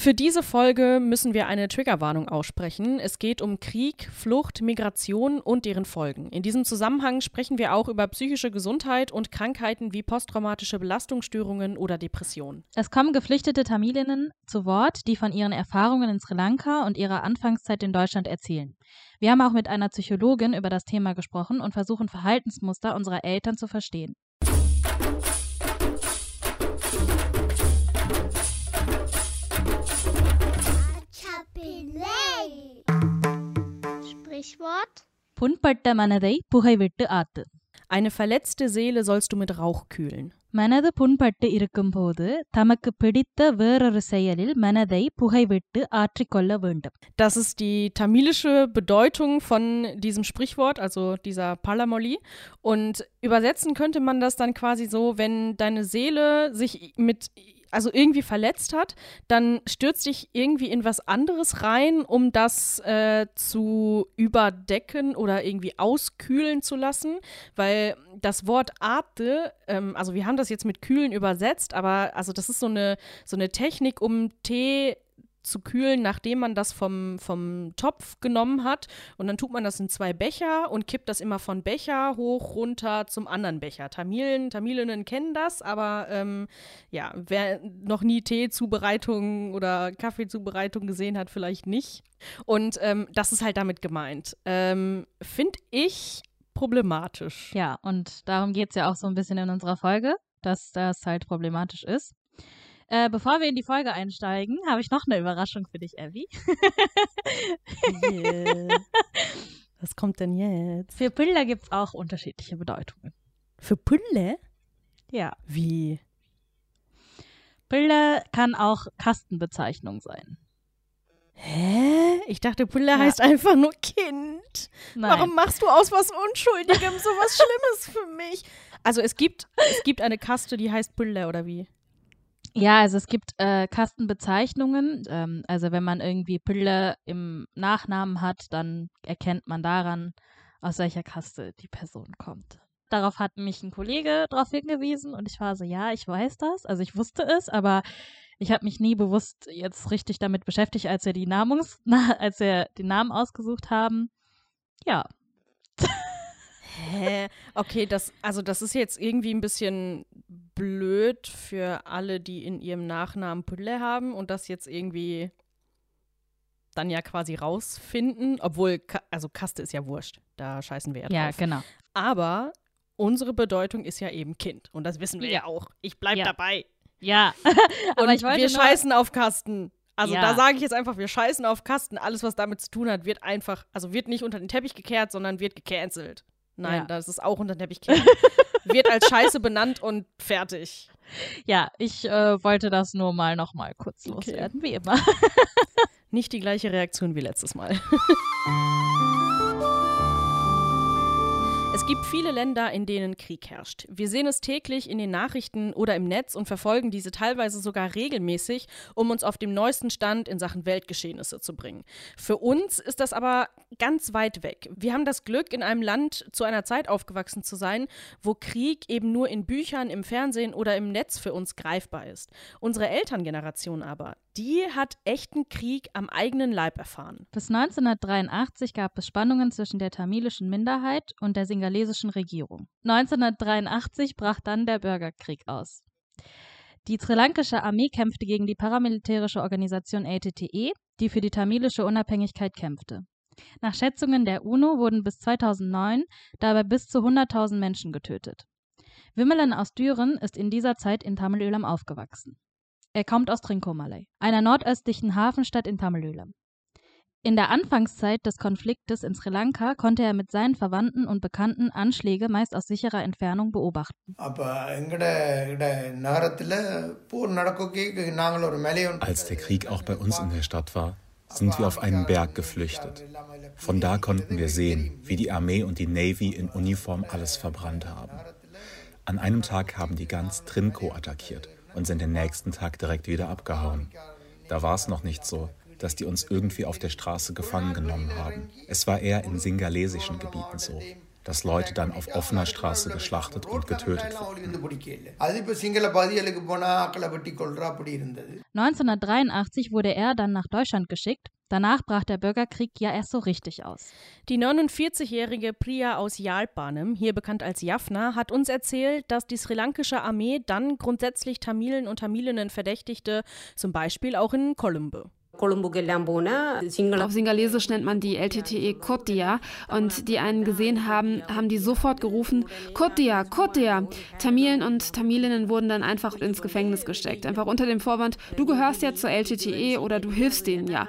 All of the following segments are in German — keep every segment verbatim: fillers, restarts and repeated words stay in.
Für diese Folge müssen wir eine Triggerwarnung aussprechen. Es geht um Krieg, Flucht, Migration und deren Folgen. In diesem Zusammenhang sprechen wir auch über psychische Gesundheit und Krankheiten wie posttraumatische Belastungsstörungen oder Depressionen. Es kommen geflüchtete Tamilinnen zu Wort, die von ihren Erfahrungen in Sri Lanka und ihrer Anfangszeit in Deutschland erzählen. Wir haben auch mit einer Psychologin über das Thema gesprochen und versuchen Verhaltensmuster unserer Eltern zu verstehen. Sprichwort: Punpatta manadai pugaivittu aathu. Eine verletzte Seele sollst du mit Rauch kühlen. மனது புண்பட்டு இருக்கும்போது தமக்கு பிடித்த வேறொரு செயலில் மனதை புகைவிட்டு ஆற்றிக்கொள்ள வேண்டும். Das ist die tamilische Bedeutung von diesem Sprichwort, also dieser Palamoli. Und übersetzen könnte man das dann quasi so, wenn deine Seele sich mit also irgendwie verletzt hat, dann stürzt dich irgendwie in was anderes rein, um das äh, zu überdecken oder irgendwie auskühlen zu lassen, weil das Wort Ate, ähm, also wir haben das jetzt mit kühlen übersetzt, aber also das ist so eine, so eine Technik, um Tee zu kühlen, nachdem man das vom, vom Topf genommen hat, und dann tut man das in zwei Becher und kippt das immer von Becher hoch runter zum anderen Becher. Tamilen, Tamilinnen kennen das, aber ähm, ja, wer noch nie Teezubereitung oder Kaffeezubereitung gesehen hat, vielleicht nicht. Und ähm, das ist halt damit gemeint. Ähm, Finde ich problematisch. Ja, und darum geht es ja auch so ein bisschen in unserer Folge, dass das halt problematisch ist. Äh, bevor wir in die Folge einsteigen, habe ich noch eine Überraschung für dich, Abby. Yeah. Was kommt denn jetzt? Für Pille gibt es auch unterschiedliche Bedeutungen. Für Pille? Ja. Wie? Pille kann auch Kastenbezeichnung sein. Hä? Ich dachte, Pille Ja. heißt einfach nur Kind. Nein. Warum machst du aus was Unschuldigem so was Schlimmes für mich? Also es gibt, es gibt eine Kaste, die heißt Pille, oder wie? Ja, also es gibt äh, Kastenbezeichnungen. Ähm, also wenn man irgendwie Pille im Nachnamen hat, dann erkennt man daran, aus welcher Kaste die Person kommt. Darauf hat mich ein Kollege darauf hingewiesen und ich war so, ja, ich weiß das. Also ich wusste es, aber ich habe mich nie bewusst jetzt richtig damit beschäftigt, als wir die Namungs na, als wir den Namen ausgesucht haben. Ja. Hä? Okay, das, also das ist jetzt irgendwie ein bisschen blöd für alle, die in ihrem Nachnamen Pille haben und das jetzt irgendwie dann ja quasi rausfinden, obwohl, Ka- also Kaste ist ja wurscht, da scheißen wir ja drauf. Ja, genau. Aber unsere Bedeutung ist ja eben Kind und das wissen wir ja, Ja. auch. Ich bleib Ja. dabei. Ja, Und aber ich wollte wir nur, scheißen auf Kasten. Also Ja. da sage ich jetzt einfach, wir scheißen auf Kasten. Alles, was damit zu tun hat, wird einfach, also wird nicht unter den Teppich gekehrt, sondern wird gecancelt. Nein, Ja. das ist auch unter den Teppich gekehrt. Wird als Scheiße benannt und fertig. ja, ich äh, wollte das nur mal noch mal kurz Okay. loswerden, wie immer. Nicht die gleiche Reaktion wie letztes Mal. Es gibt viele Länder, in denen Krieg herrscht. Wir sehen es täglich in den Nachrichten oder im Netz und verfolgen diese teilweise sogar regelmäßig, um uns auf dem neuesten Stand in Sachen Weltgeschehnisse zu bringen. Für uns ist das aber ganz weit weg. Wir haben das Glück, in einem Land zu einer Zeit aufgewachsen zu sein, wo Krieg eben nur in Büchern, im Fernsehen oder im Netz für uns greifbar ist. Unsere Elterngeneration aber, die hat echten Krieg am eigenen Leib erfahren. Bis neunzehnhundertdreiundachtzig gab es Spannungen zwischen der tamilischen Minderheit und der singalesischen Regierung. neunzehnhundertdreiundachtzig brach dann der Bürgerkrieg aus. Die sri-lankische Armee kämpfte gegen die paramilitärische Organisation L T T E, die für die tamilische Unabhängigkeit kämpfte. Nach Schätzungen der UNO wurden bis zweitausendneun dabei bis zu hunderttausend Menschen getötet. Vimalan aus Düren ist in dieser Zeit in Tamil Eelam aufgewachsen. Er kommt aus Trincomalee, einer nordöstlichen Hafenstadt in Tamil Eelam. In der Anfangszeit des Konfliktes in Sri Lanka konnte er mit seinen Verwandten und Bekannten Anschläge meist aus sicherer Entfernung beobachten. Als der Krieg auch bei uns in der Stadt war, sind wir auf einen Berg geflüchtet. Von da konnten wir sehen, wie die Armee und die Navy in Uniform alles verbrannt haben. An einem Tag haben die ganz Trinco attackiert und sind den nächsten Tag direkt wieder abgehauen. Da war es noch nicht so, dass die uns irgendwie auf der Straße gefangen genommen haben. Es war eher in singalesischen Gebieten so. dass Leute dann auf offener Straße geschlachtet und getötet wurden. neunzehnhundertdreiundachtzig wurde er dann nach Deutschland geschickt. Danach brach der Bürgerkrieg ja erst so richtig aus. Die neunundvierzigjährige Priya aus Jalpanem, hier bekannt als Jaffna, hat uns erzählt, dass die srilankische Armee dann grundsätzlich Tamilen und Tamilinnen verdächtigte, zum Beispiel auch in Colombo. Auf Singalesisch nennt man die L T T E Kotia und die einen gesehen haben, haben die sofort gerufen, Kotia, Kotia. Tamilen und Tamilinnen wurden dann einfach ins Gefängnis gesteckt, einfach unter dem Vorwand, du gehörst ja zur L T T E oder du hilfst denen ja.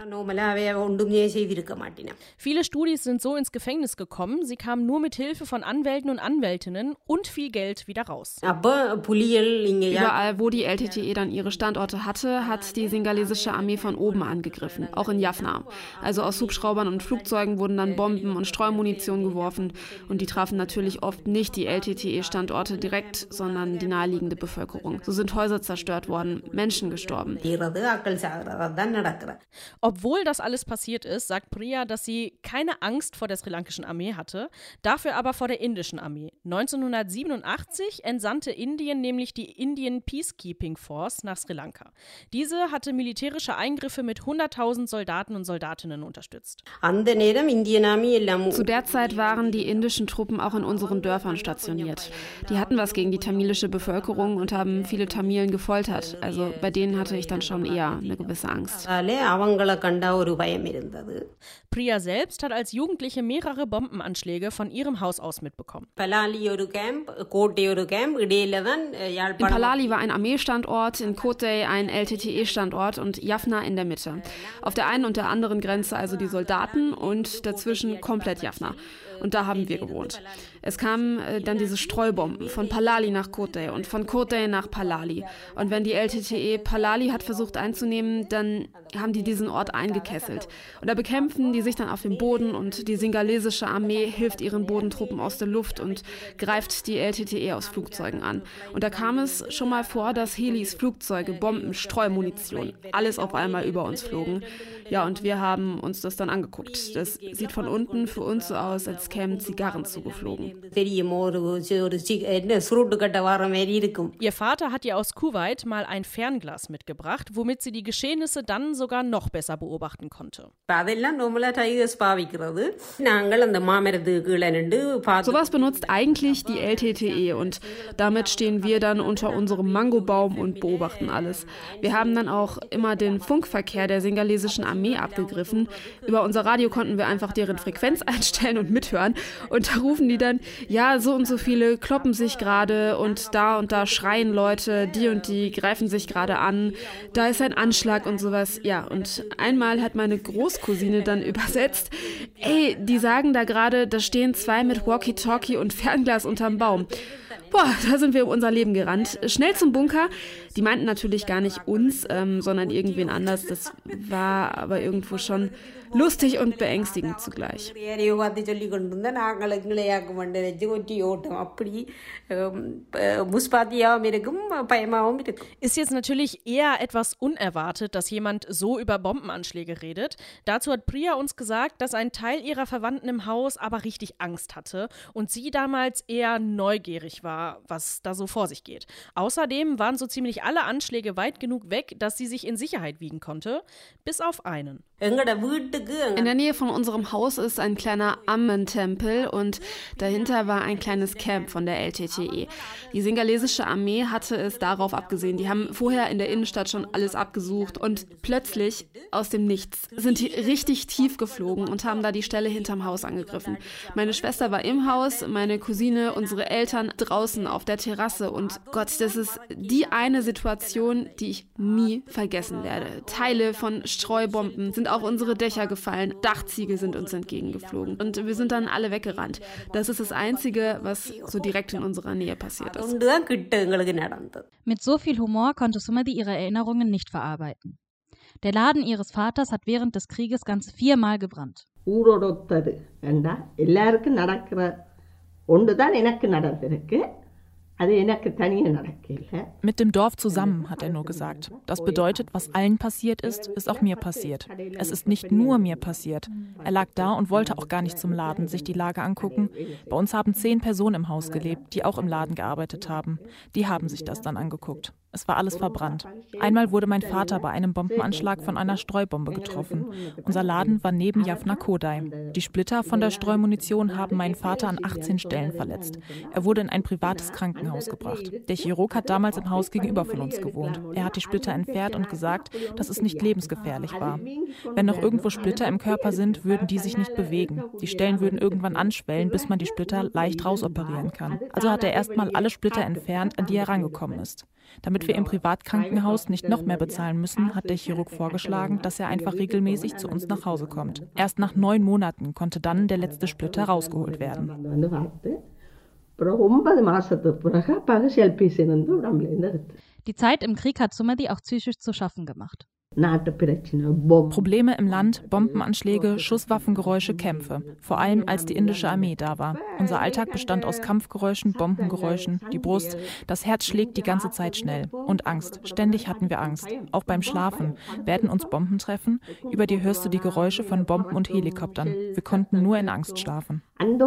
Viele Studis sind so ins Gefängnis gekommen, sie kamen nur mit Hilfe von Anwälten und Anwältinnen und viel Geld wieder raus. Überall, wo die L T T E dann ihre Standorte hatte, hat die singalesische Armee von oben angegriffen, auch in Jaffna. Also aus Hubschraubern und Flugzeugen wurden dann Bomben und Streumunition geworfen und die trafen natürlich oft nicht die L T T E-Standorte direkt, sondern die naheliegende Bevölkerung. So sind Häuser zerstört worden, Menschen gestorben. Obwohl das alles passiert ist, sagt Priya, dass sie keine Angst vor der srilankischen Armee hatte, dafür aber vor der indischen Armee. neunzehnhundertsiebenundachtzig entsandte Indien nämlich die Indian Peacekeeping Force nach Sri Lanka. Diese hatte militärische Eingriffe mit hunderttausend Soldaten und Soldatinnen unterstützt. Zu der Zeit waren die indischen Truppen auch in unseren Dörfern stationiert. Die hatten was gegen die tamilische Bevölkerung und haben viele Tamilen gefoltert. Also bei denen hatte ich dann schon eher eine gewisse Angst. Priya selbst hat als Jugendliche mehrere Bombenanschläge von ihrem Haus aus mitbekommen. In Palali war ein Armeestandort, in Kotte ein L T T E-Standort und Jaffna in der Mitte. Auf der einen und der anderen Grenze also die Soldaten und dazwischen komplett Jaffna. Und da haben wir gewohnt. Es kamen äh, dann diese Streubomben von Palali nach Kotte und von Kotte nach Palali. Und wenn die L T T E Palali hat versucht einzunehmen, dann haben die diesen Ort eingekesselt. Und da bekämpfen die sich dann auf dem Boden und die singalesische Armee hilft ihren Bodentruppen aus der Luft und greift die L T T E aus Flugzeugen an. Und da kam es schon mal vor, dass Helis, Flugzeuge, Bomben, Streumunition, alles auf einmal über uns flogen. Ja, und wir haben uns das dann angeguckt. Das sieht von unten für uns so aus, als kämen Zigarren zugeflogen. Ihr Vater hat ihr aus Kuwait mal ein Fernglas mitgebracht, womit sie die Geschehnisse dann sogar noch besser beobachten konnte. Sowas benutzt eigentlich die L T T E und damit stehen wir dann unter unserem Mangobaum und beobachten alles. Wir haben dann auch immer den Funkverkehr der singalesischen Armee abgegriffen. Über unser Radio konnten wir einfach deren Frequenz einstellen und mithören. Und da rufen die dann, ja, so und so viele kloppen sich gerade und da und da schreien Leute, die und die greifen sich gerade an, da ist ein Anschlag und sowas. Ja, und einmal hat meine Großcousine dann übersetzt, ey, die sagen da gerade, da stehen zwei mit Walkie-Talkie und Fernglas unterm Baum. Boah, da sind wir um unser Leben gerannt. Schnell zum Bunker. Die meinten natürlich gar nicht uns, ähm, sondern irgendwen anders. Das war aber irgendwo schon lustig und beängstigend zugleich. Ist jetzt natürlich eher etwas unerwartet, dass jemand so über Bombenanschläge redet. Dazu hat Priya uns gesagt, dass ein Teil ihrer Verwandten im Haus aber richtig Angst hatte und sie damals eher neugierig war, was da so vor sich geht. Außerdem waren so ziemlich alle Anschläge weit genug weg, dass sie sich in Sicherheit wiegen konnte, bis auf einen. In der Nähe von unserem Haus ist ein kleiner Ammen-Tempel und dahinter war ein kleines Camp von der L T T E. Die singalesische Armee hatte es darauf abgesehen. Die haben vorher in der Innenstadt schon alles abgesucht und plötzlich, aus dem Nichts, sind die richtig tief geflogen und haben da die Stelle hinterm Haus angegriffen. Meine Schwester war im Haus, meine Cousine, unsere Eltern draußen auf der Terrasse und Gott, das ist die eine Situation, die ich nie vergessen werde. Teile von Streubomben sind auf unsere Dächer gefallen, Dachziegel sind uns entgegengeflogen und wir sind dann alle weggerannt. Das ist das Einzige, was so direkt in unserer Nähe passiert ist. Mit so viel Humor konnte Sumati ihre Erinnerungen nicht verarbeiten. Der Laden ihres Vaters hat während des Krieges ganz viermal gebrannt. Mit dem Dorf zusammen, hat er nur gesagt. Das bedeutet, was allen passiert ist, ist auch mir passiert. Es ist nicht nur mir passiert. Er lag da und wollte auch gar nicht zum Laden, sich die Lage angucken. Bei uns haben zehn Personen im Haus gelebt, die auch im Laden gearbeitet haben. Die haben sich das dann angeguckt. Es war alles verbrannt. Einmal wurde mein Vater bei einem Bombenanschlag von einer Streubombe getroffen. Unser Laden war neben Jaffna Koday. Die Splitter von der Streumunition haben meinen Vater an achtzehn Stellen verletzt. Er wurde in ein privates Krankenhaus gebracht. Der Chirurg hat damals im Haus gegenüber von uns gewohnt. Er hat die Splitter entfernt und gesagt, dass es nicht lebensgefährlich war. Wenn noch irgendwo Splitter im Körper sind, würden die sich nicht bewegen. Die Stellen würden irgendwann anschwellen, bis man die Splitter leicht rausoperieren kann. Also hat er erstmal alle Splitter entfernt, an die er rangekommen ist. Damit wir im Privatkrankenhaus nicht noch mehr bezahlen müssen, hat der Chirurg vorgeschlagen, dass er einfach regelmäßig zu uns nach Hause kommt. Erst nach neun Monaten konnte dann der letzte Splitter rausgeholt werden. Die Zeit im Krieg hat Sumedi auch psychisch zu schaffen gemacht. Probleme im Land, Bombenanschläge, Schusswaffengeräusche, Kämpfe. Vor allem, als die indische Armee da war. Unser Alltag bestand aus Kampfgeräuschen, Bombengeräuschen, die Brust. Das Herz schlägt die ganze Zeit schnell. Und Angst. Ständig hatten wir Angst. Auch beim Schlafen. Werden uns Bomben treffen? Über dir hörst du die Geräusche von Bomben und Helikoptern. Wir konnten nur in Angst schlafen.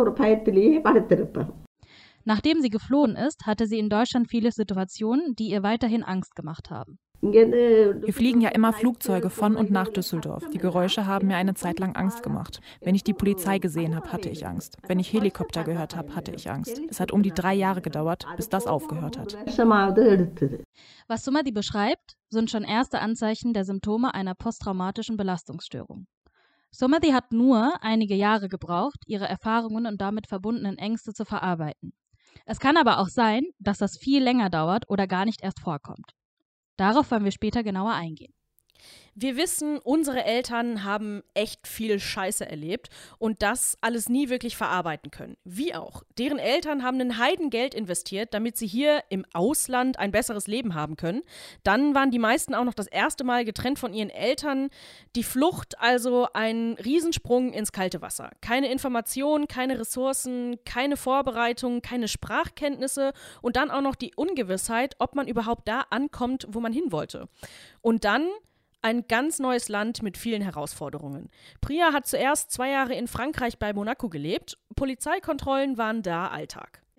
Nachdem sie geflohen ist, hatte sie in Deutschland viele Situationen, die ihr weiterhin Angst gemacht haben. Hier fliegen ja immer Flugzeuge von und nach Düsseldorf. Die Geräusche haben mir eine Zeit lang Angst gemacht. Wenn ich die Polizei gesehen habe, hatte ich Angst. Wenn ich Helikopter gehört habe, hatte ich Angst. Es hat um die drei Jahre gedauert, bis das aufgehört hat. Was Sumedi beschreibt, sind schon erste Anzeichen der Symptome einer posttraumatischen Belastungsstörung. Sumedi hat nur einige Jahre gebraucht, ihre Erfahrungen und damit verbundenen Ängste zu verarbeiten. Es kann aber auch sein, dass das viel länger dauert oder gar nicht erst vorkommt. Darauf wollen wir später genauer eingehen. Wir wissen, unsere Eltern haben echt viel Scheiße erlebt und das alles nie wirklich verarbeiten können. Wie auch. Deren Eltern haben ein Heidengeld investiert, damit sie hier im Ausland ein besseres Leben haben können. Dann waren die meisten auch noch das erste Mal getrennt von ihren Eltern. Die Flucht also ein Riesensprung ins kalte Wasser. Keine Informationen, keine Ressourcen, keine Vorbereitung, keine Sprachkenntnisse und dann auch noch die Ungewissheit, ob man überhaupt da ankommt, wo man hin wollte. Und dann ein ganz neues Land mit vielen Herausforderungen. Priya hat zuerst zwei Jahre in Frankreich bei Monaco gelebt. Polizeikontrollen waren da Alltag. Ich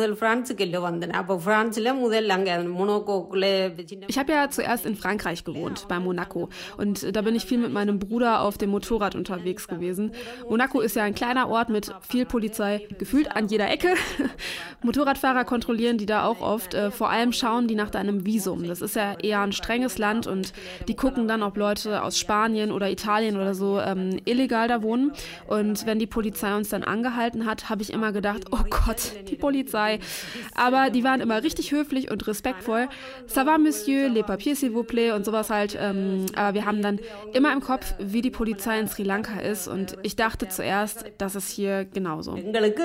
habe ja zuerst in Frankreich gewohnt, bei Monaco. Und da bin ich viel mit meinem Bruder auf dem Motorrad unterwegs gewesen. Monaco ist ja ein kleiner Ort mit viel Polizei, gefühlt an jeder Ecke. Motorradfahrer kontrollieren die da auch oft. Äh, vor allem schauen die nach deinem Visum. Das ist ja eher ein strenges Land und die gucken dann, ob Leute aus Spanien oder Italien oder so ähm, illegal da wohnen. Und wenn die Polizei uns dann angehalten hat, habe ich immer gedacht, oh Gott, die Polizei. Aber die waren immer richtig höflich und respektvoll. Ça va, Monsieur, les papiers, s'il vous plaît und sowas halt. Ähm, aber wir haben dann immer im Kopf, wie die Polizei in Sri Lanka ist. Und ich dachte zuerst, das ist hier genauso.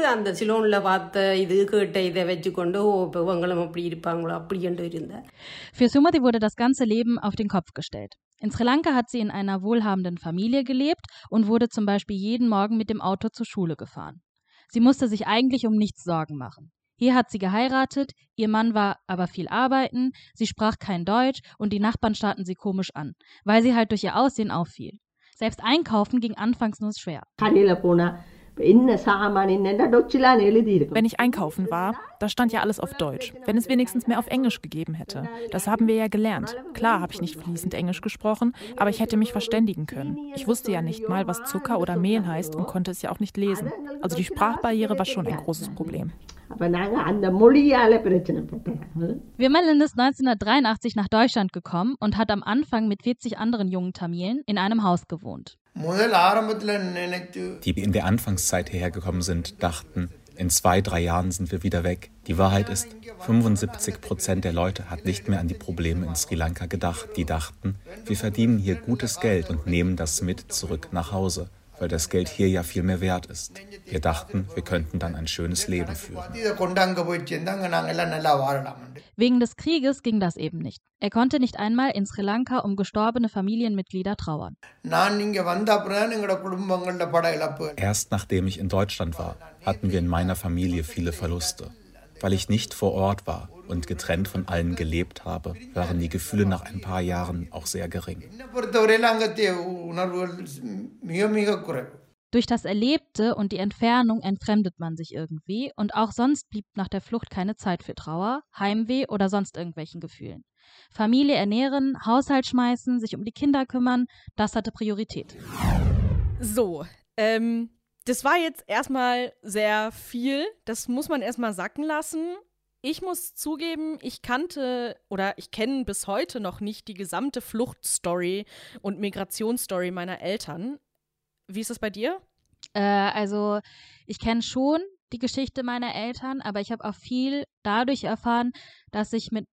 Für Sumedi wurde das ganze Leben auf den Kopf gestellt. In Sri Lanka hat sie in einer wohlhabenden Familie gelebt und wurde zum Beispiel jeden Morgen mit dem Auto zur Schule gefahren. Sie musste sich eigentlich um nichts Sorgen machen. Hier hat sie geheiratet, ihr Mann war aber viel arbeiten, sie sprach kein Deutsch und die Nachbarn starrten sie komisch an, weil sie halt durch ihr Aussehen auffiel. Selbst einkaufen ging anfangs nur schwer. Wenn ich einkaufen war, da stand ja alles auf Deutsch. Wenn es wenigstens mehr auf Englisch gegeben hätte. Das haben wir ja gelernt. Klar habe ich nicht fließend Englisch gesprochen, aber ich hätte mich verständigen können. Ich wusste ja nicht mal, was Zucker oder Mehl heißt und konnte es ja auch nicht lesen. Also die Sprachbarriere war schon ein großes Problem. Vimalendra ist neunzehnhundertdreiundachtzig nach Deutschland gekommen und hat am Anfang mit vierzig anderen jungen Tamilen in einem Haus gewohnt. Die in der Anfangszeit hierher gekommen sind, dachten, in zwei, drei Jahren sind wir wieder weg. Die Wahrheit ist, fünfundsiebzig Prozent der Leute hat nicht mehr an die Probleme in Sri Lanka gedacht. Die dachten, wir verdienen hier gutes Geld und nehmen das mit zurück nach Hause, weil das Geld hier ja viel mehr wert ist. Wir dachten, wir könnten dann ein schönes Leben führen. Wegen des Krieges ging das eben nicht. Er konnte nicht einmal in Sri Lanka um gestorbene Familienmitglieder trauern. Erst nachdem ich in Deutschland war, hatten wir in meiner Familie viele Verluste. Weil ich nicht vor Ort war und getrennt von allen gelebt habe, waren die Gefühle nach ein paar Jahren auch sehr gering. Durch das Erlebte und die Entfernung entfremdet man sich irgendwie und auch sonst blieb nach der Flucht keine Zeit für Trauer, Heimweh oder sonst irgendwelchen Gefühlen. Familie ernähren, Haushalt schmeißen, sich um die Kinder kümmern, das hatte Priorität. So, ähm, das war jetzt erstmal sehr viel. Das muss man erstmal sacken lassen. Ich muss zugeben, ich kannte oder ich kenne bis heute noch nicht die gesamte Fluchtstory und Migrationsstory meiner Eltern. Wie ist das bei dir? Äh, also ich kenne schon die Geschichte meiner Eltern, aber ich habe auch viel dadurch erfahren, dass ich mit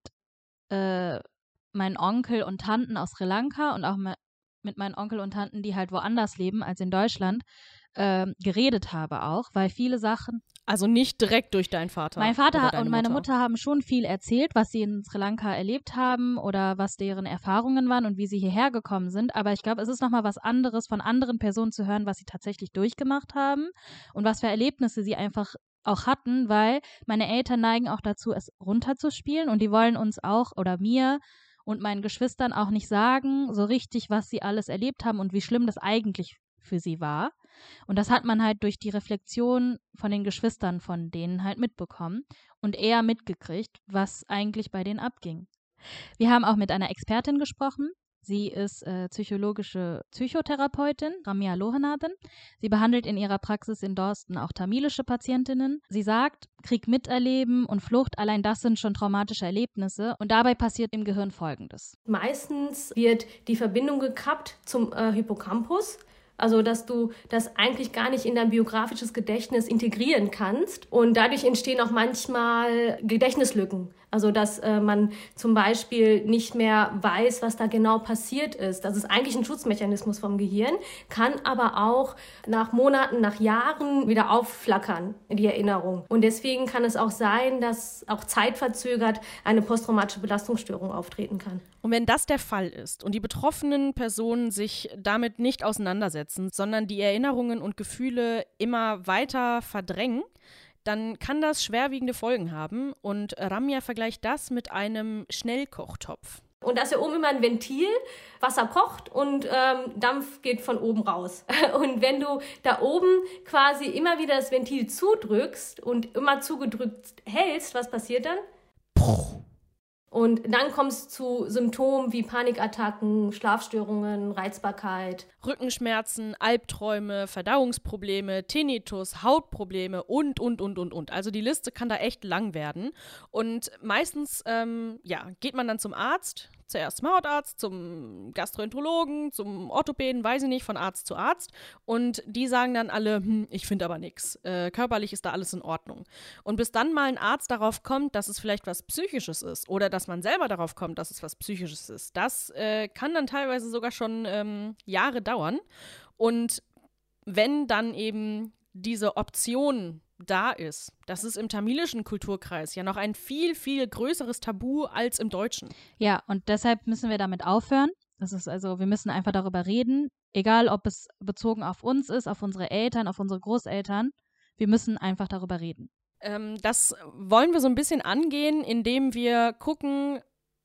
äh, meinen Onkel und Tanten aus Sri Lanka und auch mit meinen Onkel und Tanten, die halt woanders leben als in Deutschland, äh, geredet habe auch, weil viele Sachen... Also nicht direkt durch deinen Vater. Mein Vater und meine Mutter. Mutter haben schon viel erzählt, was sie in Sri Lanka erlebt haben oder was deren Erfahrungen waren und wie sie hierher gekommen sind. Aber ich glaube, es ist nochmal was anderes, von anderen Personen zu hören, was sie tatsächlich durchgemacht haben und was für Erlebnisse sie einfach auch hatten, weil meine Eltern neigen auch dazu, es runterzuspielen und die wollen uns auch oder mir und meinen Geschwistern auch nicht sagen, so richtig, was sie alles erlebt haben und wie schlimm das eigentlich für sie war. Und das hat man halt durch die Reflexion von den Geschwistern von denen halt mitbekommen und eher mitgekriegt, was eigentlich bei denen abging. Wir haben auch mit einer Expertin gesprochen. Sie ist äh, psychologische Psychotherapeutin, Ramya Lohanathan. Sie behandelt in ihrer Praxis in Dorsten auch tamilische Patientinnen. Sie sagt, Krieg miterleben und Flucht, allein das sind schon traumatische Erlebnisse. Und dabei passiert im Gehirn Folgendes. Meistens wird die Verbindung gekappt zum äh, Hippocampus. Also, dass du das eigentlich gar nicht in dein biografisches Gedächtnis integrieren kannst. Und dadurch entstehen auch manchmal Gedächtnislücken. Also, dass äh, man zum Beispiel nicht mehr weiß, was da genau passiert ist. Das ist eigentlich ein Schutzmechanismus vom Gehirn, kann aber auch nach Monaten, nach Jahren wieder aufflackern, die Erinnerung. Und deswegen kann es auch sein, dass auch zeitverzögert eine posttraumatische Belastungsstörung auftreten kann. Und wenn das der Fall ist und die betroffenen Personen sich damit nicht auseinandersetzen, sondern die Erinnerungen und Gefühle immer weiter verdrängen, dann kann das schwerwiegende Folgen haben. Und Ramya vergleicht das mit einem Schnellkochtopf. Und da ist ja oben immer ein Ventil, Wasser kocht und ähm, Dampf geht von oben raus. Und wenn du da oben quasi immer wieder das Ventil zudrückst und immer zugedrückt hältst, was passiert dann? Puh. Und dann kommst du zu Symptomen wie Panikattacken, Schlafstörungen, Reizbarkeit. Rückenschmerzen, Albträume, Verdauungsprobleme, Tinnitus, Hautprobleme und, und, und, und, und. Also die Liste kann da echt lang werden. Und meistens, ähm, ja, geht man dann zum Arzt, zuerst zum Hautarzt, zum Gastroenterologen, zum Orthopäden, weiß ich nicht, von Arzt zu Arzt. Und die sagen dann alle, hm, ich finde aber nichts. Äh, körperlich ist da alles in Ordnung. Und bis dann mal ein Arzt darauf kommt, dass es vielleicht was Psychisches ist oder dass man selber darauf kommt, dass es was Psychisches ist, das äh, kann dann teilweise sogar schon ähm, Jahre dauern. Und wenn dann eben diese Option da ist, das ist im tamilischen Kulturkreis ja noch ein viel, viel größeres Tabu als im Deutschen. Ja, und deshalb müssen wir damit aufhören. Das ist also, wir müssen einfach darüber reden, egal ob es bezogen auf uns ist, auf unsere Eltern, auf unsere Großeltern. Wir müssen einfach darüber reden. Ähm, das wollen wir so ein bisschen angehen, indem wir gucken,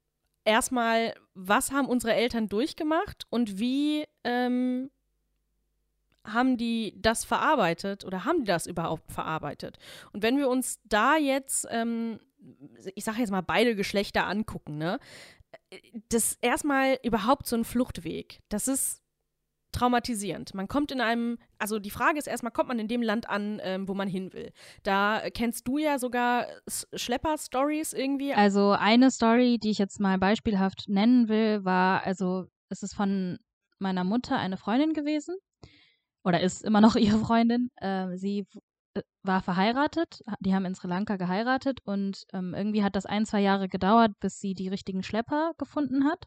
erstmal, was haben unsere Eltern durchgemacht und wie ähm, haben die das verarbeitet oder haben die das überhaupt verarbeitet? Und wenn wir uns da jetzt, ähm, ich sage jetzt mal, beide Geschlechter angucken, ne, das erstmal überhaupt so ein Fluchtweg, das ist traumatisierend. Man kommt in einem, also die Frage ist erstmal, kommt man in dem Land an, ähm, wo man hin will? Da kennst du ja sogar Schlepper-Stories irgendwie. Also eine Story, die ich jetzt mal beispielhaft nennen will, war, also es ist von meiner Mutter eine Freundin gewesen oder ist immer noch ihre Freundin. Äh, sie w- war verheiratet, die haben in Sri Lanka geheiratet und ähm, irgendwie hat das ein, zwei Jahre gedauert, bis sie die richtigen Schlepper gefunden hat.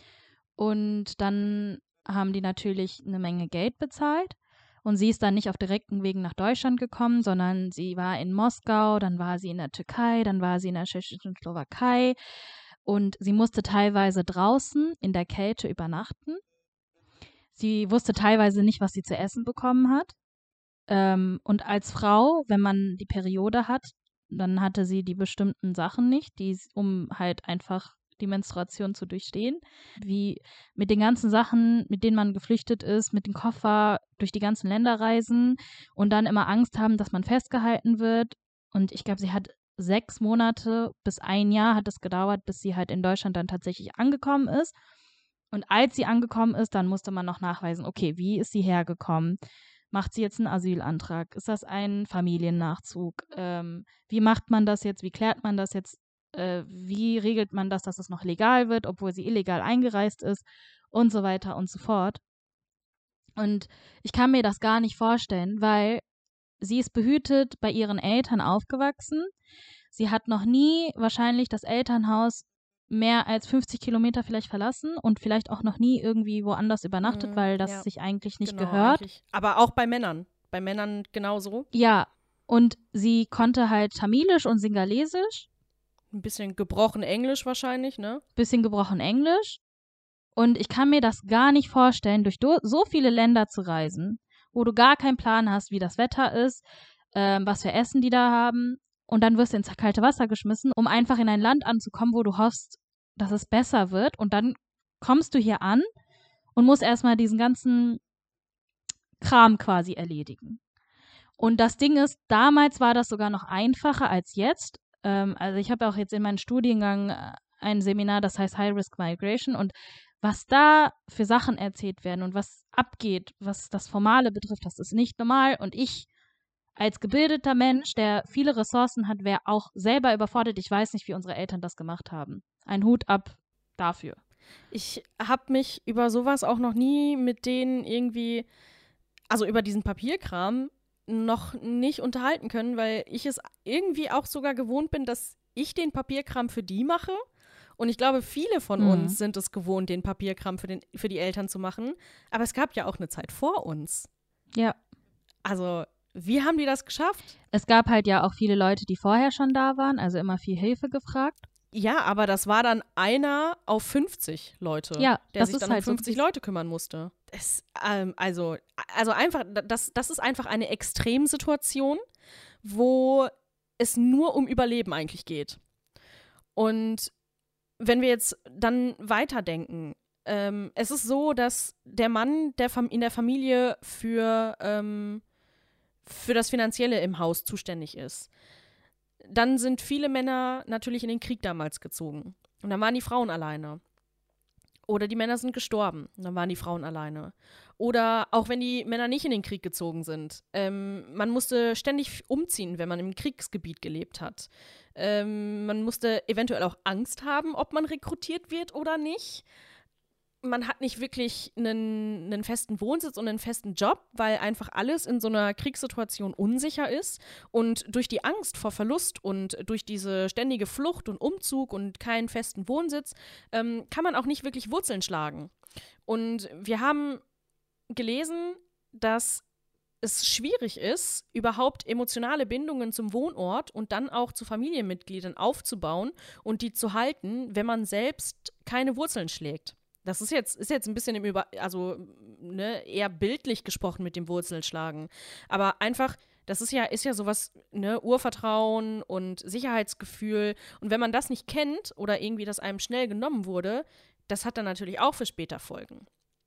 Und dann haben die natürlich eine Menge Geld bezahlt und sie ist dann nicht auf direkten Wegen nach Deutschland gekommen, sondern sie war in Moskau, dann war sie in der Türkei, dann war sie in der tschechischen Slowakei und sie musste teilweise draußen in der Kälte übernachten. Sie wusste teilweise nicht, was sie zu essen bekommen hat. Ähm, und als Frau, wenn man die Periode hat, dann hatte sie die bestimmten Sachen nicht, die, um halt einfach die Menstruation zu durchstehen. Wie mit den ganzen Sachen, mit denen man geflüchtet ist, mit dem Koffer durch die ganzen Länder reisen und dann immer Angst haben, dass man festgehalten wird. Und ich glaube, sie hat sechs Monate bis ein Jahr hat es gedauert, bis sie halt in Deutschland dann tatsächlich angekommen ist. Und als sie angekommen ist, dann musste man noch nachweisen, okay, wie ist sie hergekommen? Macht sie jetzt einen Asylantrag? Ist das ein Familiennachzug? Ähm, wie macht man das jetzt? Wie klärt man das jetzt? Äh, wie regelt man das, dass es noch legal wird, obwohl sie illegal eingereist ist? Und so weiter und so fort. Und ich kann mir das gar nicht vorstellen, weil sie ist behütet bei ihren Eltern aufgewachsen. Sie hat noch nie wahrscheinlich das Elternhaus mehr als fünfzig Kilometer vielleicht verlassen und vielleicht auch noch nie irgendwie woanders übernachtet, Mhm, weil das ja. sich eigentlich nicht Genau, gehört. eigentlich. Aber auch bei Männern. Bei Männern genauso. Ja, und sie konnte halt Tamilisch und Singalesisch, Ein bisschen gebrochen Englisch wahrscheinlich, ne? bisschen gebrochen Englisch. Und ich kann mir das gar nicht vorstellen, durch do- so viele Länder zu reisen, wo du gar keinen Plan hast, wie das Wetter ist, ähm, was für Essen die da haben. Und dann wirst du ins kalte Wasser geschmissen, um einfach in ein Land anzukommen, wo du hoffst, dass es besser wird. Und dann kommst du hier an und musst erstmal diesen ganzen Kram quasi erledigen. Und das Ding ist, damals war das sogar noch einfacher als jetzt. Ähm, also ich habe auch jetzt in meinem Studiengang äh, ein Seminar, das heißt High Risk Migration. Und was da für Sachen erzählt werden und was abgeht, was das Formale betrifft, das ist nicht normal. Und ich als gebildeter Mensch, der viele Ressourcen hat, wäre auch selber überfordert. Ich weiß nicht, wie unsere Eltern das gemacht haben. Ein Hut ab dafür. Ich habe mich über sowas auch noch nie mit denen irgendwie, also über diesen Papierkram, noch nicht unterhalten können, weil ich es irgendwie auch sogar gewohnt bin, dass ich den Papierkram für die mache. Und ich glaube, viele von Mhm. uns sind es gewohnt, den Papierkram für, den, für die Eltern zu machen. Aber es gab ja auch eine Zeit vor uns. Ja. Also, wie haben die das geschafft? Es gab halt ja auch viele Leute, die vorher schon da waren, also immer viel Hilfe gefragt. Ja, aber das war dann einer auf fünfzig Leute, Ja, der das sich ist dann halt um so fünfzig Leute kümmern musste. Das, ähm, also, also einfach, das, das ist einfach eine Extremsituation, wo es nur um Überleben eigentlich geht. Und wenn wir jetzt dann weiterdenken, ähm, es ist so, dass der Mann der Fam- in der Familie für, ähm, für das Finanzielle im Haus zuständig ist. Dann sind viele Männer natürlich in den Krieg damals gezogen. Und dann waren die Frauen alleine. Oder die Männer sind gestorben. Und dann waren die Frauen alleine. Oder auch wenn die Männer nicht in den Krieg gezogen sind. Ähm, man musste ständig umziehen, wenn man im Kriegsgebiet gelebt hat. Ähm, man musste eventuell auch Angst haben, ob man rekrutiert wird oder nicht. Man hat nicht wirklich einen, einen festen Wohnsitz und einen festen Job, weil einfach alles in so einer Kriegssituation unsicher ist. Und durch die Angst vor Verlust und durch diese ständige Flucht und Umzug und keinen festen Wohnsitz ähm, kann man auch nicht wirklich Wurzeln schlagen. Und wir haben gelesen, dass es schwierig ist, überhaupt emotionale Bindungen zum Wohnort und dann auch zu Familienmitgliedern aufzubauen und die zu halten, wenn man selbst keine Wurzeln schlägt. Das ist jetzt, ist jetzt ein bisschen im Über, also ne, eher bildlich gesprochen mit dem Wurzelschlagen. Aber einfach, das ist ja, ist ja sowas, ne, Urvertrauen und Sicherheitsgefühl. Und wenn man das nicht kennt oder irgendwie das einem schnell genommen wurde, das hat dann natürlich auch für später Folgen.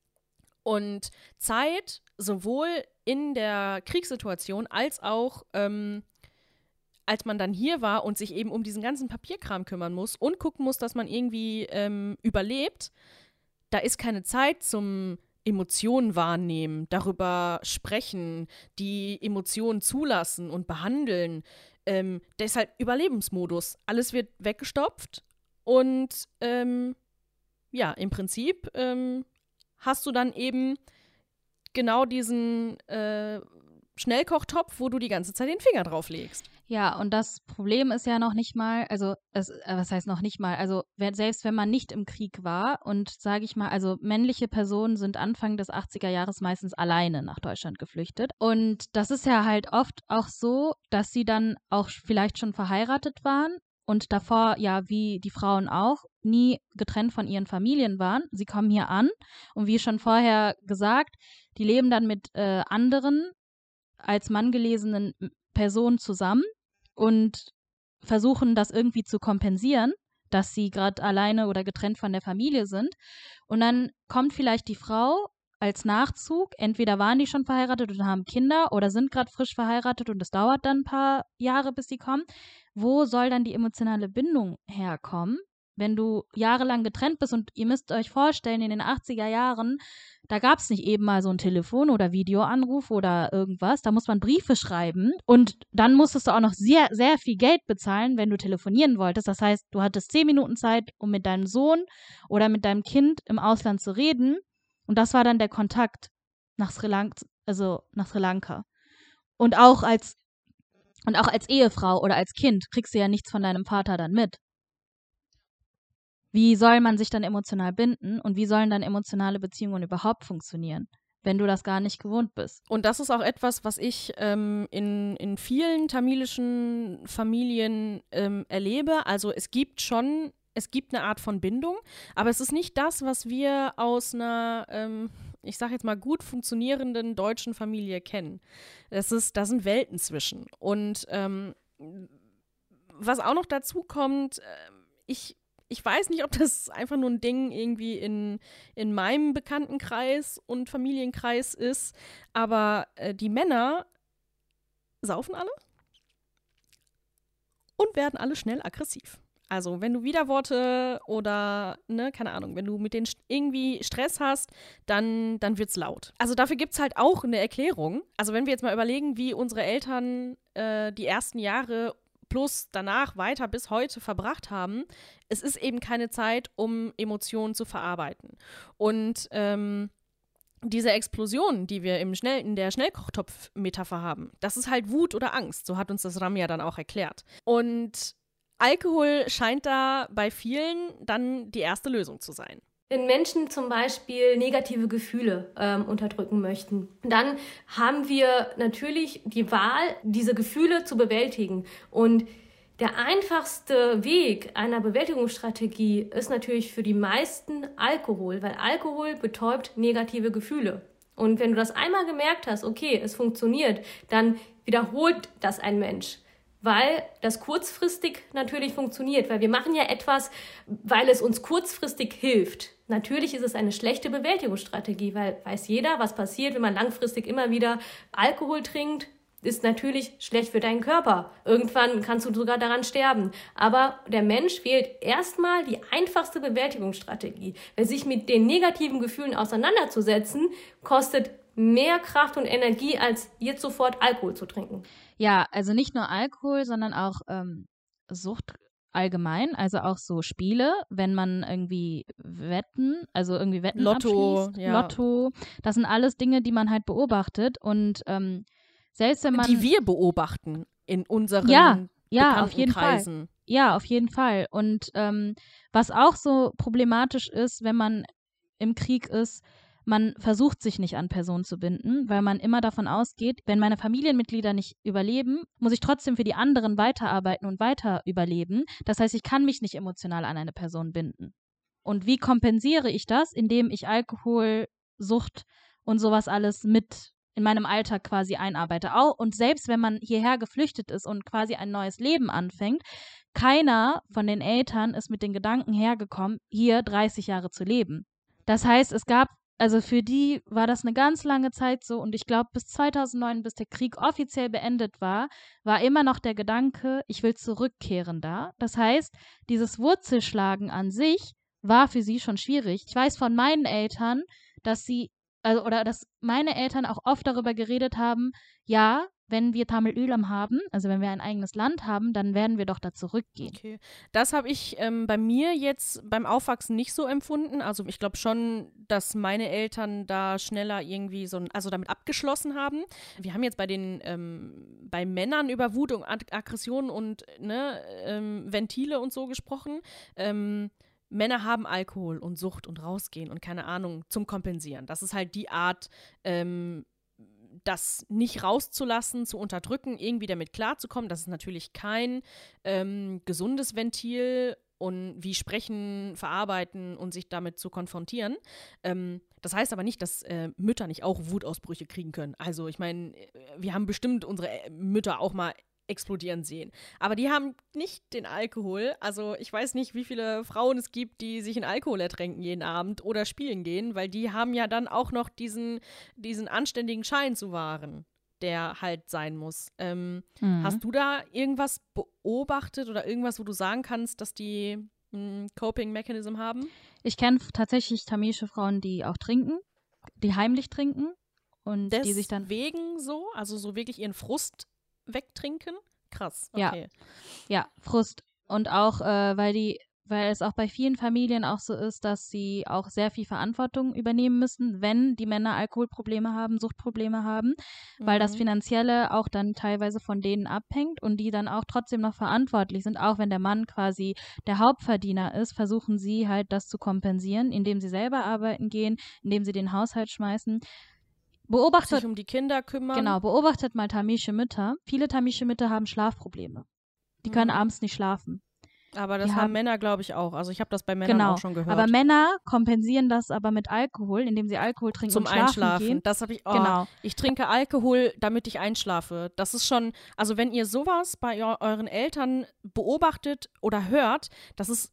Und Zeit, sowohl in der Kriegssituation als auch ähm, als man dann hier war und sich eben um diesen ganzen Papierkram kümmern muss und gucken muss, dass man irgendwie ähm, überlebt, da ist keine Zeit zum Emotionen wahrnehmen, darüber sprechen, die Emotionen zulassen und behandeln. Ähm, da ist halt Überlebensmodus. Alles wird weggestopft und ähm, ja, im Prinzip ähm, hast du dann eben genau diesen äh, Schnellkochtopf, wo du die ganze Zeit den Finger drauf legst. Ja, und das Problem ist ja noch nicht mal, also, es, äh, was heißt noch nicht mal, also wenn, selbst wenn man nicht im Krieg war und, sage ich mal, also männliche Personen sind Anfang des achtziger Jahres meistens alleine nach Deutschland geflüchtet. Und das ist ja halt oft auch so, dass sie dann auch vielleicht schon verheiratet waren und davor, ja, wie die Frauen auch, nie getrennt von ihren Familien waren. Sie kommen hier an und wie schon vorher gesagt, die leben dann mit äh, anderen als Mann gelesenen Personen zusammen. Und versuchen, das irgendwie zu kompensieren, dass sie gerade alleine oder getrennt von der Familie sind. Und dann kommt vielleicht die Frau als Nachzug, entweder waren die schon verheiratet und haben Kinder oder sind gerade frisch verheiratet und es dauert dann ein paar Jahre, bis sie kommen. Wo soll dann die emotionale Bindung herkommen, wenn du jahrelang getrennt bist? Und ihr müsst euch vorstellen, in den achtziger Jahren, da gab es nicht eben mal so ein Telefon- oder Videoanruf oder irgendwas. Da muss man Briefe schreiben und dann musstest du auch noch sehr, sehr viel Geld bezahlen, wenn du telefonieren wolltest. Das heißt, du hattest zehn Minuten Zeit, um mit deinem Sohn oder mit deinem Kind im Ausland zu reden. Und das war dann der Kontakt nach Sri Lanka, also nach Sri Lanka. Und auch als und auch als Ehefrau oder als Kind kriegst du ja nichts von deinem Vater dann mit. Wie soll man sich dann emotional binden und wie sollen dann emotionale Beziehungen überhaupt funktionieren, wenn du das gar nicht gewohnt bist? Und das ist auch etwas, was ich ähm, in, in vielen tamilischen Familien ähm, erlebe. Also es gibt schon, es gibt eine Art von Bindung, aber es ist nicht das, was wir aus einer, ähm, ich sage jetzt mal, gut funktionierenden deutschen Familie kennen. Das ist, da sind Welten zwischen. Und ähm, was auch noch dazu kommt, äh, ich Ich weiß nicht, ob das einfach nur ein Ding irgendwie in, in meinem Bekanntenkreis und Familienkreis ist, aber äh, die Männer saufen alle und werden alle schnell aggressiv. Also wenn du Widerworte oder, ne, keine Ahnung, wenn du mit denen irgendwie Stress hast, dann, dann wird's laut. Also dafür gibt's halt auch eine Erklärung. Also wenn wir jetzt mal überlegen, wie unsere Eltern äh, die ersten Jahre plus danach weiter bis heute verbracht haben, es ist eben keine Zeit, um Emotionen zu verarbeiten. Und ähm, diese Explosion, die wir im Schnell, in der Schnellkochtopf-Metapher haben, das ist halt Wut oder Angst. So hat uns das Ramya dann auch erklärt. Und Alkohol scheint da bei vielen dann die erste Lösung zu sein. Wenn Menschen zum Beispiel negative Gefühle ähm, unterdrücken möchten, dann haben wir natürlich die Wahl, diese Gefühle zu bewältigen. Und der einfachste Weg einer Bewältigungsstrategie ist natürlich für die meisten Alkohol, weil Alkohol betäubt negative Gefühle. Und wenn du das einmal gemerkt hast, okay, es funktioniert, dann wiederholt das ein Mensch. Weil das kurzfristig natürlich funktioniert, weil wir machen ja etwas, weil es uns kurzfristig hilft. Natürlich ist es eine schlechte Bewältigungsstrategie, weil weiß jeder, was passiert, wenn man langfristig immer wieder Alkohol trinkt, ist natürlich schlecht für deinen Körper. Irgendwann kannst du sogar daran sterben. Aber der Mensch wählt erstmal die einfachste Bewältigungsstrategie. Weil sich mit den negativen Gefühlen auseinanderzusetzen, kostet mehr Kraft und Energie, als jetzt sofort Alkohol zu trinken. Ja, also nicht nur Alkohol, sondern auch ähm, Sucht allgemein, also auch so Spiele, wenn man irgendwie Wetten, also irgendwie Wetten Lotto, abschließt, ja. Lotto, das sind alles Dinge, die man halt beobachtet und ähm, selbst wenn man... Die wir beobachten in unseren ja, ja, auf jeden Bekanntenkreisen. Fall. Ja, auf jeden Fall. Und ähm, was auch so problematisch ist, wenn man im Krieg ist, man versucht sich nicht an Personen zu binden, weil man immer davon ausgeht, wenn meine Familienmitglieder nicht überleben, muss ich trotzdem für die anderen weiterarbeiten und weiter überleben. Das heißt, ich kann mich nicht emotional an eine Person binden. Und wie kompensiere ich das? Indem ich Alkohol, Sucht und sowas alles mit in meinem Alltag quasi einarbeite. Auch, und selbst wenn man hierher geflüchtet ist und quasi ein neues Leben anfängt, keiner von den Eltern ist mit den Gedanken hergekommen, hier dreißig Jahre zu leben. Das heißt, es gab Also für die war das eine ganz lange Zeit so und ich glaube, bis zweitausendneun, bis der Krieg offiziell beendet war, war immer noch der Gedanke, ich will zurückkehren da. Das heißt, dieses Wurzelschlagen an sich war für sie schon schwierig. Ich weiß von meinen Eltern, dass sie, also, oder dass meine Eltern auch oft darüber geredet haben, ja, wenn wir Tamil Eelam haben, also wenn wir ein eigenes Land haben, dann werden wir doch da zurückgehen. Okay. Das habe ich ähm, bei mir jetzt beim Aufwachsen nicht so empfunden. Also ich glaube schon, dass meine Eltern da schneller irgendwie so, also damit abgeschlossen haben. Wir haben jetzt bei den, ähm, bei Männern über Wut und Ag- Aggression und ne, ähm, Ventile und so gesprochen. Ähm, Männer haben Alkohol und Sucht und rausgehen und keine Ahnung zum Kompensieren. Das ist halt die Art, ähm, das nicht rauszulassen, zu unterdrücken, irgendwie damit klarzukommen. Das ist natürlich kein ähm, gesundes Ventil und wie sprechen, verarbeiten und sich damit zu konfrontieren. Ähm, das heißt aber nicht, dass äh, Mütter nicht auch Wutausbrüche kriegen können. Also ich meine, wir haben bestimmt unsere Mütter auch mal explodieren sehen. Aber die haben nicht den Alkohol. Also ich weiß nicht, wie viele Frauen es gibt, die sich in Alkohol ertränken jeden Abend oder spielen gehen, weil die haben ja dann auch noch diesen, diesen anständigen Schein zu wahren, der halt sein muss. Ähm, mhm. Hast du da irgendwas beobachtet oder irgendwas, wo du sagen kannst, dass die ein Coping-Mechanism haben? Ich kenne tatsächlich tamilische Frauen, die auch trinken, die heimlich trinken und Deswegen die sich dann Deswegen so? Also so wirklich ihren Frust wegtrinken? Krass, okay. Ja, ja, Frust. Und auch, äh, weil die, weil es auch bei vielen Familien auch so ist, dass sie auch sehr viel Verantwortung übernehmen müssen, wenn die Männer Alkoholprobleme haben, Suchtprobleme haben, mhm. weil das Finanzielle auch dann teilweise von denen abhängt und die dann auch trotzdem noch verantwortlich sind, auch wenn der Mann quasi der Hauptverdiener ist, versuchen sie halt das zu kompensieren, indem sie selber arbeiten gehen, indem sie den Haushalt schmeißen. Beobachtet, sich um die Kinder kümmern. Genau, beobachtet mal tamilische Mütter. Viele tamilische Mütter haben Schlafprobleme. Die können mhm. abends nicht schlafen. Aber das die haben, haben Männer, glaube ich, auch. Also ich habe das bei Männern genau, auch schon gehört. Aber Männer kompensieren das aber mit Alkohol, indem sie Alkohol trinken Zum und schlafen Einschlafen. gehen. Das habe ich, oh, genau. Ich trinke Alkohol, damit ich einschlafe. Das ist schon, also wenn ihr sowas bei euren Eltern beobachtet oder hört, das ist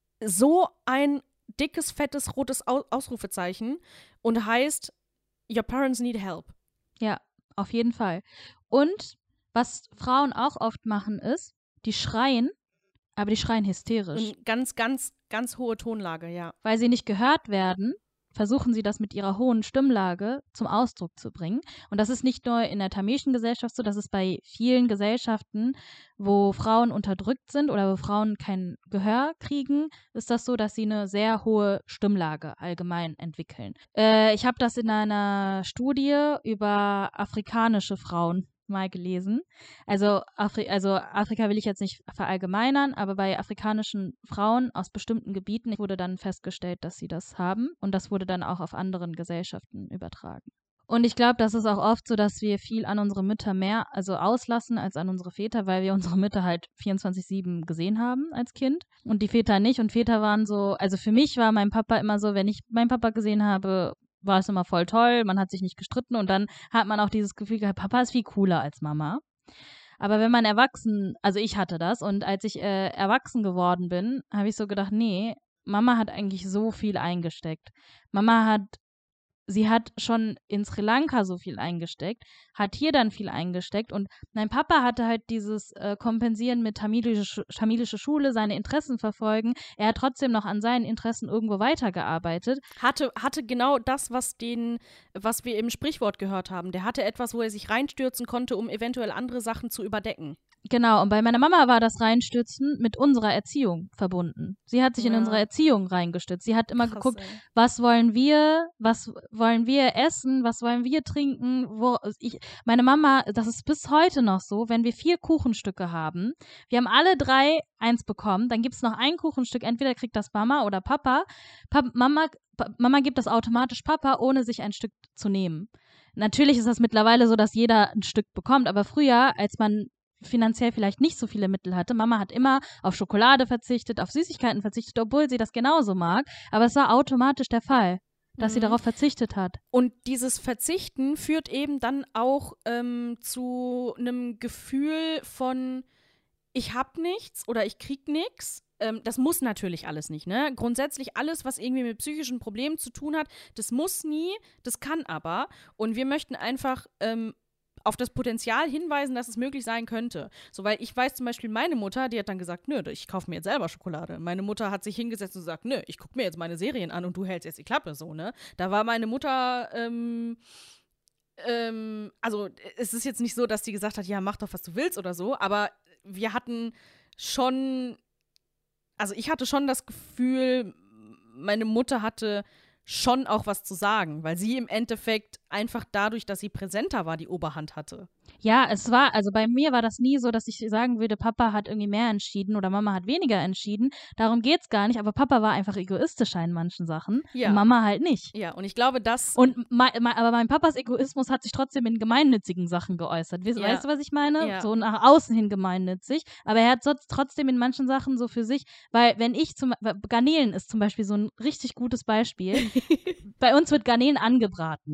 so ein dickes, fettes, rotes Ausrufezeichen und heißt, your parents need help. Ja, auf jeden Fall. Und was Frauen auch oft machen ist, die schreien, aber die schreien hysterisch. Und ganz, ganz, ganz hohe Tonlage, ja. Weil sie nicht gehört werden, versuchen sie das mit ihrer hohen Stimmlage zum Ausdruck zu bringen. Und das ist nicht nur in der tamilischen Gesellschaft so, das ist bei vielen Gesellschaften, wo Frauen unterdrückt sind oder wo Frauen kein Gehör kriegen, ist das so, dass sie eine sehr hohe Stimmlage allgemein entwickeln. Äh, ich habe das in einer Studie über afrikanische Frauen mal gelesen. Also, Afri- also Afrika will ich jetzt nicht verallgemeinern, aber bei afrikanischen Frauen aus bestimmten Gebieten wurde dann festgestellt, dass sie das haben und das wurde dann auch auf anderen Gesellschaften übertragen. Und ich glaube, das ist auch oft so, dass wir viel an unsere Mütter mehr, also auslassen als an unsere Väter, weil wir unsere Mütter halt vierundzwanzig sieben gesehen haben als Kind und die Väter nicht. Und Väter waren so, also für mich war mein Papa immer so, wenn ich meinen Papa gesehen habe, war es immer voll toll, man hat sich nicht gestritten und dann hat man auch dieses Gefühl gehabt, Papa ist viel cooler als Mama. Aber wenn man erwachsen, also ich hatte das und als ich äh, erwachsen geworden bin, habe ich so gedacht, nee, Mama hat eigentlich so viel eingesteckt. Mama hat, sie hat schon in Sri Lanka so viel eingesteckt, hat hier dann viel eingesteckt und mein Papa hatte halt dieses äh, Kompensieren mit tamilische, tamilische Schule, seine Interessen verfolgen. Er hat trotzdem noch an seinen Interessen irgendwo weitergearbeitet. Hatte, hatte genau das, was, den, was wir im Sprichwort gehört haben. Der hatte etwas, wo er sich reinstürzen konnte, um eventuell andere Sachen zu überdecken. Genau, und bei meiner Mama war das Reinstürzen mit unserer Erziehung verbunden. Sie hat sich ja. in unsere Erziehung reingestützt. Sie hat immer Krass, geguckt, ey. was wollen wir, was wollen wir essen, was wollen wir trinken. Wo ich, meine Mama, das ist bis heute noch so, wenn wir vier Kuchenstücke haben, wir haben alle drei eins bekommen, dann gibt es noch ein Kuchenstück, entweder kriegt das Mama oder Papa. Pap- Mama, pa- Mama gibt das automatisch Papa, ohne sich ein Stück zu nehmen. Natürlich ist das mittlerweile so, dass jeder ein Stück bekommt, aber früher, als man finanziell vielleicht nicht so viele Mittel hatte. Mama hat immer auf Schokolade verzichtet, auf Süßigkeiten verzichtet, obwohl sie das genauso mag. Aber es war automatisch der Fall, dass mhm. sie darauf verzichtet hat. Und dieses Verzichten führt eben dann auch ähm, zu einem Gefühl von, ich hab nichts oder ich krieg nichts. Ähm, das muss natürlich alles nicht, ne? Grundsätzlich alles, was irgendwie mit psychischen Problemen zu tun hat, das muss nie, das kann aber. Und wir möchten einfach ähm, auf das Potenzial hinweisen, dass es möglich sein könnte. So, weil ich weiß zum Beispiel, meine Mutter, die hat dann gesagt, nö, ich kaufe mir jetzt selber Schokolade. Meine Mutter hat sich hingesetzt und gesagt, nö, ich gucke mir jetzt meine Serien an und du hältst jetzt die Klappe, so, ne? Da war meine Mutter, ähm, ähm, also es ist jetzt nicht so, dass die gesagt hat, ja, mach doch, was du willst oder so, aber wir hatten schon, also ich hatte schon das Gefühl, meine Mutter hatte schon auch was zu sagen, weil sie im Endeffekt einfach dadurch, dass sie präsenter war, die Oberhand hatte. Ja, es war, also bei mir war das nie so, dass ich sagen würde, Papa hat irgendwie mehr entschieden oder Mama hat weniger entschieden. Darum geht's gar nicht, aber Papa war einfach egoistischer in manchen Sachen ja. und Mama halt nicht. Ja, und ich glaube, das... Und mein, mein, aber mein Papas Egoismus hat sich trotzdem in gemeinnützigen Sachen geäußert. Weißt, ja. weißt du, was ich meine? Ja. So nach außen hin gemeinnützig, aber er hat so, trotzdem in manchen Sachen so für sich, weil wenn ich zum, Garnelen ist zum Beispiel so ein richtig gutes Beispiel. Bei uns wird Garnelen angebraten, ne?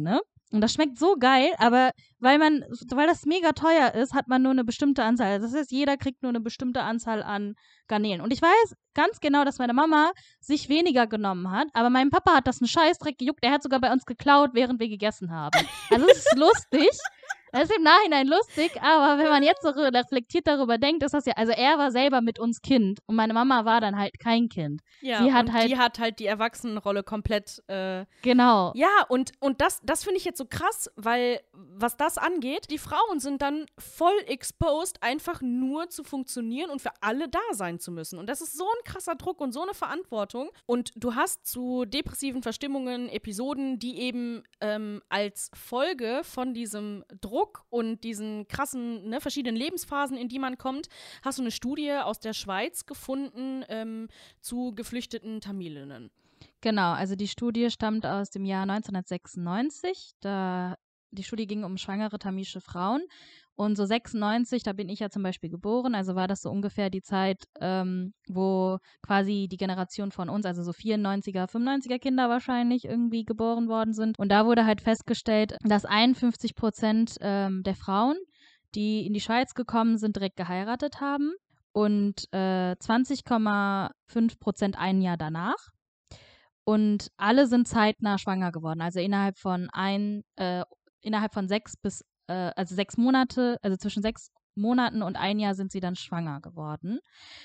Und das schmeckt so geil, aber weil man, weil das mega teuer ist, hat man nur eine bestimmte Anzahl. Das heißt, jeder kriegt nur eine bestimmte Anzahl an Garnelen. Und ich weiß ganz genau, dass meine Mama sich weniger genommen hat, aber mein Papa hat das einen Scheißdreck gejuckt. Der hat sogar bei uns geklaut, während wir gegessen haben. Also es ist lustig. Das ist im Nachhinein lustig, aber wenn man jetzt so reflektiert darüber denkt, ist das ja, also er war selber mit uns Kind und meine Mama war dann halt kein Kind. Ja, Sie hat und halt, die hat halt die Erwachsenenrolle komplett äh, genau. Ja, und, und das, das finde ich jetzt so krass, weil was das angeht, die Frauen sind dann voll exposed, einfach nur zu funktionieren und für alle da sein zu müssen. Und das ist so ein krasser Druck und so eine Verantwortung. Und du hast zu depressiven Verstimmungen Episoden, die eben ähm, als Folge von diesem Druck und diesen krassen, ne, verschiedenen Lebensphasen, in die man kommt, hast du eine Studie aus der Schweiz gefunden ähm, zu geflüchteten Tamilinnen. Genau, also die Studie stammt aus dem Jahr neunzehnhundertsechsundneunzig. Da, die Studie ging um schwangere tamilische Frauen. Und so sechsundneunzig, da bin ich ja zum Beispiel geboren, also war das so ungefähr die Zeit, ähm, wo quasi die Generation von uns, also so vierundneunziger, fünfundneunziger Kinder wahrscheinlich irgendwie geboren worden sind. Und da wurde halt festgestellt, dass einundfünfzig Prozent ähm, der Frauen, die in die Schweiz gekommen sind, direkt geheiratet haben und äh, zwanzig Komma fünf Prozent ein Jahr danach. Und alle sind zeitnah schwanger geworden, also innerhalb von ein, äh, innerhalb von sechs bis, äh, also sechs Monate, also zwischen sechs Monaten und ein Jahr sind sie dann schwanger geworden.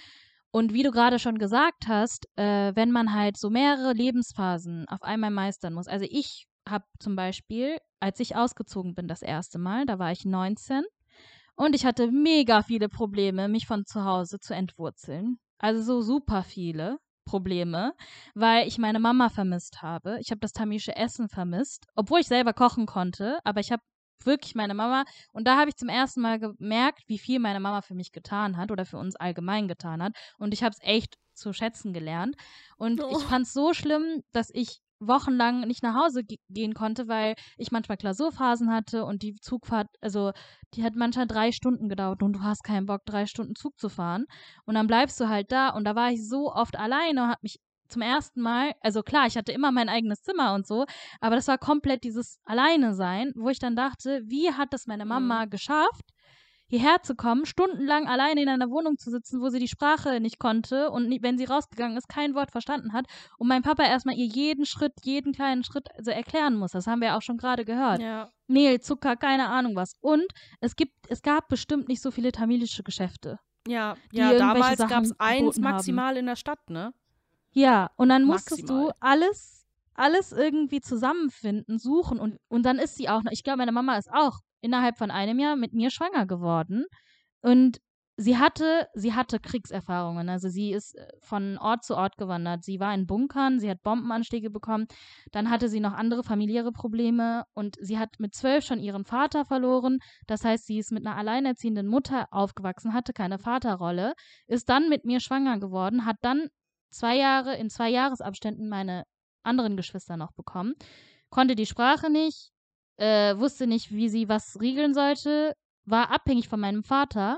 Und wie du gerade schon gesagt hast, äh, wenn man halt so mehrere Lebensphasen auf einmal meistern muss, also ich habe zum Beispiel, als ich ausgezogen bin das erste Mal, da war ich neunzehn und ich hatte mega viele Probleme, mich von zu Hause zu entwurzeln. Also so super viele Probleme, weil ich meine Mama vermisst habe. Ich habe das tamilische Essen vermisst, obwohl ich selber kochen konnte, aber ich habe wirklich meine Mama, und da habe ich zum ersten Mal gemerkt, wie viel meine Mama für mich getan hat oder für uns allgemein getan hat, und ich habe es echt zu schätzen gelernt und Oh. ich fand es so schlimm, dass ich wochenlang nicht nach Hause ge- gehen konnte, weil ich manchmal Klausurphasen hatte und die Zugfahrt, also die hat manchmal drei Stunden gedauert und du hast keinen Bock, drei Stunden Zug zu fahren und dann bleibst du halt da und da war ich so oft alleine und habe mich zum ersten Mal, also klar, ich hatte immer mein eigenes Zimmer und so, aber das war komplett dieses Alleine-Sein, wo ich dann dachte, wie hat das meine Mama geschafft, hierher zu kommen, stundenlang alleine in einer Wohnung zu sitzen, wo sie die Sprache nicht konnte und nie, wenn sie rausgegangen ist, kein Wort verstanden hat und mein Papa erstmal ihr jeden Schritt, jeden kleinen Schritt also erklären muss. Das haben wir auch schon gerade gehört. Ja. Mehl, Zucker, keine Ahnung was. Und es gibt, es gab bestimmt nicht so viele tamilische Geschäfte. Ja, die ja irgendwelche damals Sachen gab es eins geboten haben. maximal in der Stadt, ne? Ja, und dann musstest Maximal. du alles, alles irgendwie zusammenfinden, suchen und, und dann ist sie auch noch, ich glaube, meine Mama ist auch innerhalb von einem Jahr mit mir schwanger geworden und sie hatte, sie hatte Kriegserfahrungen, also sie ist äh, von Ort zu Ort gewandert, sie war in Bunkern, sie hat Bombenanschläge bekommen, dann hatte sie noch andere familiäre Probleme und sie hat mit zwölf schon ihren Vater verloren, das heißt, sie ist mit einer alleinerziehenden Mutter aufgewachsen, hatte keine Vaterrolle, ist dann mit mir schwanger geworden, hat dann zwei Jahre, in zwei Jahresabständen meine anderen Geschwister noch bekommen, konnte die Sprache nicht, äh, wusste nicht, wie sie was regeln sollte, war abhängig von meinem Vater.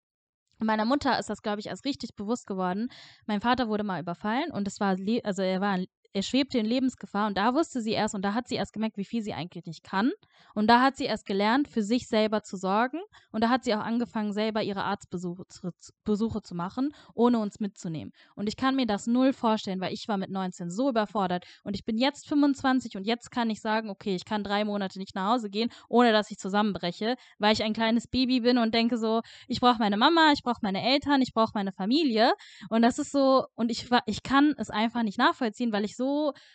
Und meiner Mutter ist das, glaube ich, erst richtig bewusst geworden. Mein Vater wurde mal überfallen und es war, le- also er war, er schwebte in Lebensgefahr und da wusste sie erst und da hat sie erst gemerkt, wie viel sie eigentlich nicht kann. Und da hat sie erst gelernt, für sich selber zu sorgen und da hat sie auch angefangen, selber ihre Arztbesuche zu, Besuche zu machen, ohne uns mitzunehmen. Und ich kann mir das null vorstellen, weil ich war mit neunzehn so überfordert und ich bin jetzt fünfundzwanzig und jetzt kann ich sagen, okay, ich kann drei Monate nicht nach Hause gehen, ohne dass ich zusammenbreche, weil ich ein kleines Baby bin und denke so, ich brauche meine Mama, ich brauche meine Eltern, ich brauche meine Familie und das ist so, und ich, war, ich kann es einfach nicht nachvollziehen, weil ich so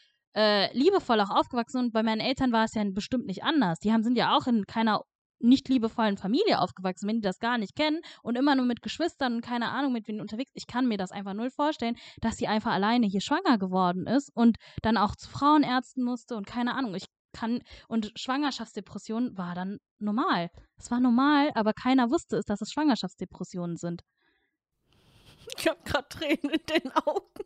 äh, liebevoll auch aufgewachsen bin und bei meinen Eltern war es ja bestimmt nicht anders. Die haben, sind ja auch in keiner nicht liebevollen Familie aufgewachsen, wenn die das gar nicht kennen und immer nur mit Geschwistern und keine Ahnung mit wem unterwegs. Ich kann mir das einfach null vorstellen, dass sie einfach alleine hier schwanger geworden ist und dann auch zu Frauenärzten musste und keine Ahnung. Ich kann, und Schwangerschaftsdepression war dann normal. Es war normal, aber keiner wusste es, dass es Schwangerschaftsdepressionen sind. Ich habe gerade Tränen in den Augen.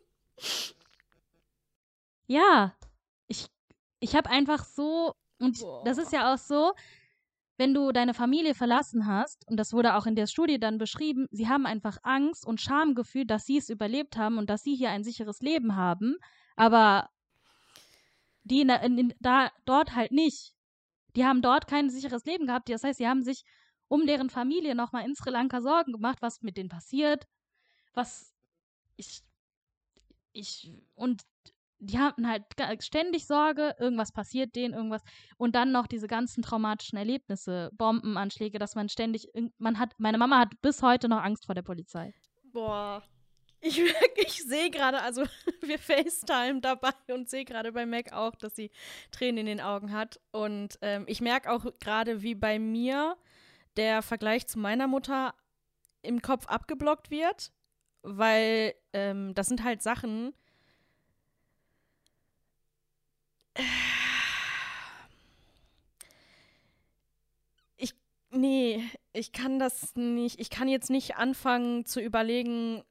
Ja, ich, ich habe einfach so, und Boah. das ist ja auch so, wenn du deine Familie verlassen hast, und das wurde auch in der Studie dann beschrieben, sie haben einfach Angst und Schamgefühl, dass sie es überlebt haben und dass sie hier ein sicheres Leben haben, aber die in, der- in, in, da, dort halt nicht. Die haben dort kein sicheres Leben gehabt. Das heißt, sie haben sich um deren Familie nochmal in Sri Lanka Sorgen gemacht, was mit denen passiert, was ich, ich, und die hatten halt ständig Sorge, irgendwas passiert denen, irgendwas. Und dann noch diese ganzen traumatischen Erlebnisse, Bombenanschläge, dass man ständig, man hat, meine Mama hat bis heute noch Angst vor der Polizei. Boah. Ich, ich sehe gerade, also wir FaceTime dabei und sehe gerade bei Mac auch, dass sie Tränen in den Augen hat. Und ähm, ich merke auch gerade, wie bei mir der Vergleich zu meiner Mutter im Kopf abgeblockt wird, weil ähm, das sind halt Sachen, ich, nee, ich kann das nicht, ich kann jetzt nicht anfangen zu überlegen,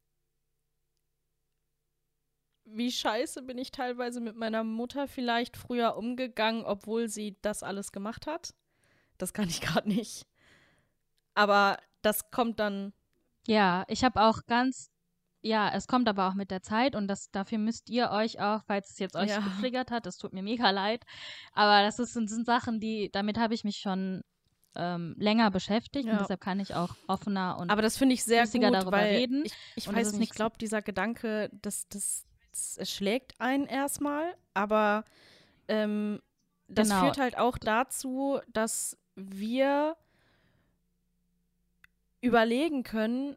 wie scheiße bin ich teilweise mit meiner Mutter vielleicht früher umgegangen, obwohl sie das alles gemacht hat. Das kann ich gerade nicht. Aber das kommt dann. Ja, ich habe auch ganz, ja, es kommt aber auch mit der Zeit und das, dafür müsst ihr euch auch, falls es jetzt euch Ja. getriggert hat, das tut mir mega leid, aber das ist, sind, sind Sachen, die, damit habe ich mich schon ähm, länger beschäftigt Ja. und deshalb kann ich auch offener und Aber das finde ich sehr flüssiger gut, darüber weil reden. ich, ich Und weiß das ist nicht, ich nicht- glaube, dieser Gedanke, das, das, das erschlägt einen erstmal, aber ähm, das Genau. führt halt auch dazu, dass wir überlegen können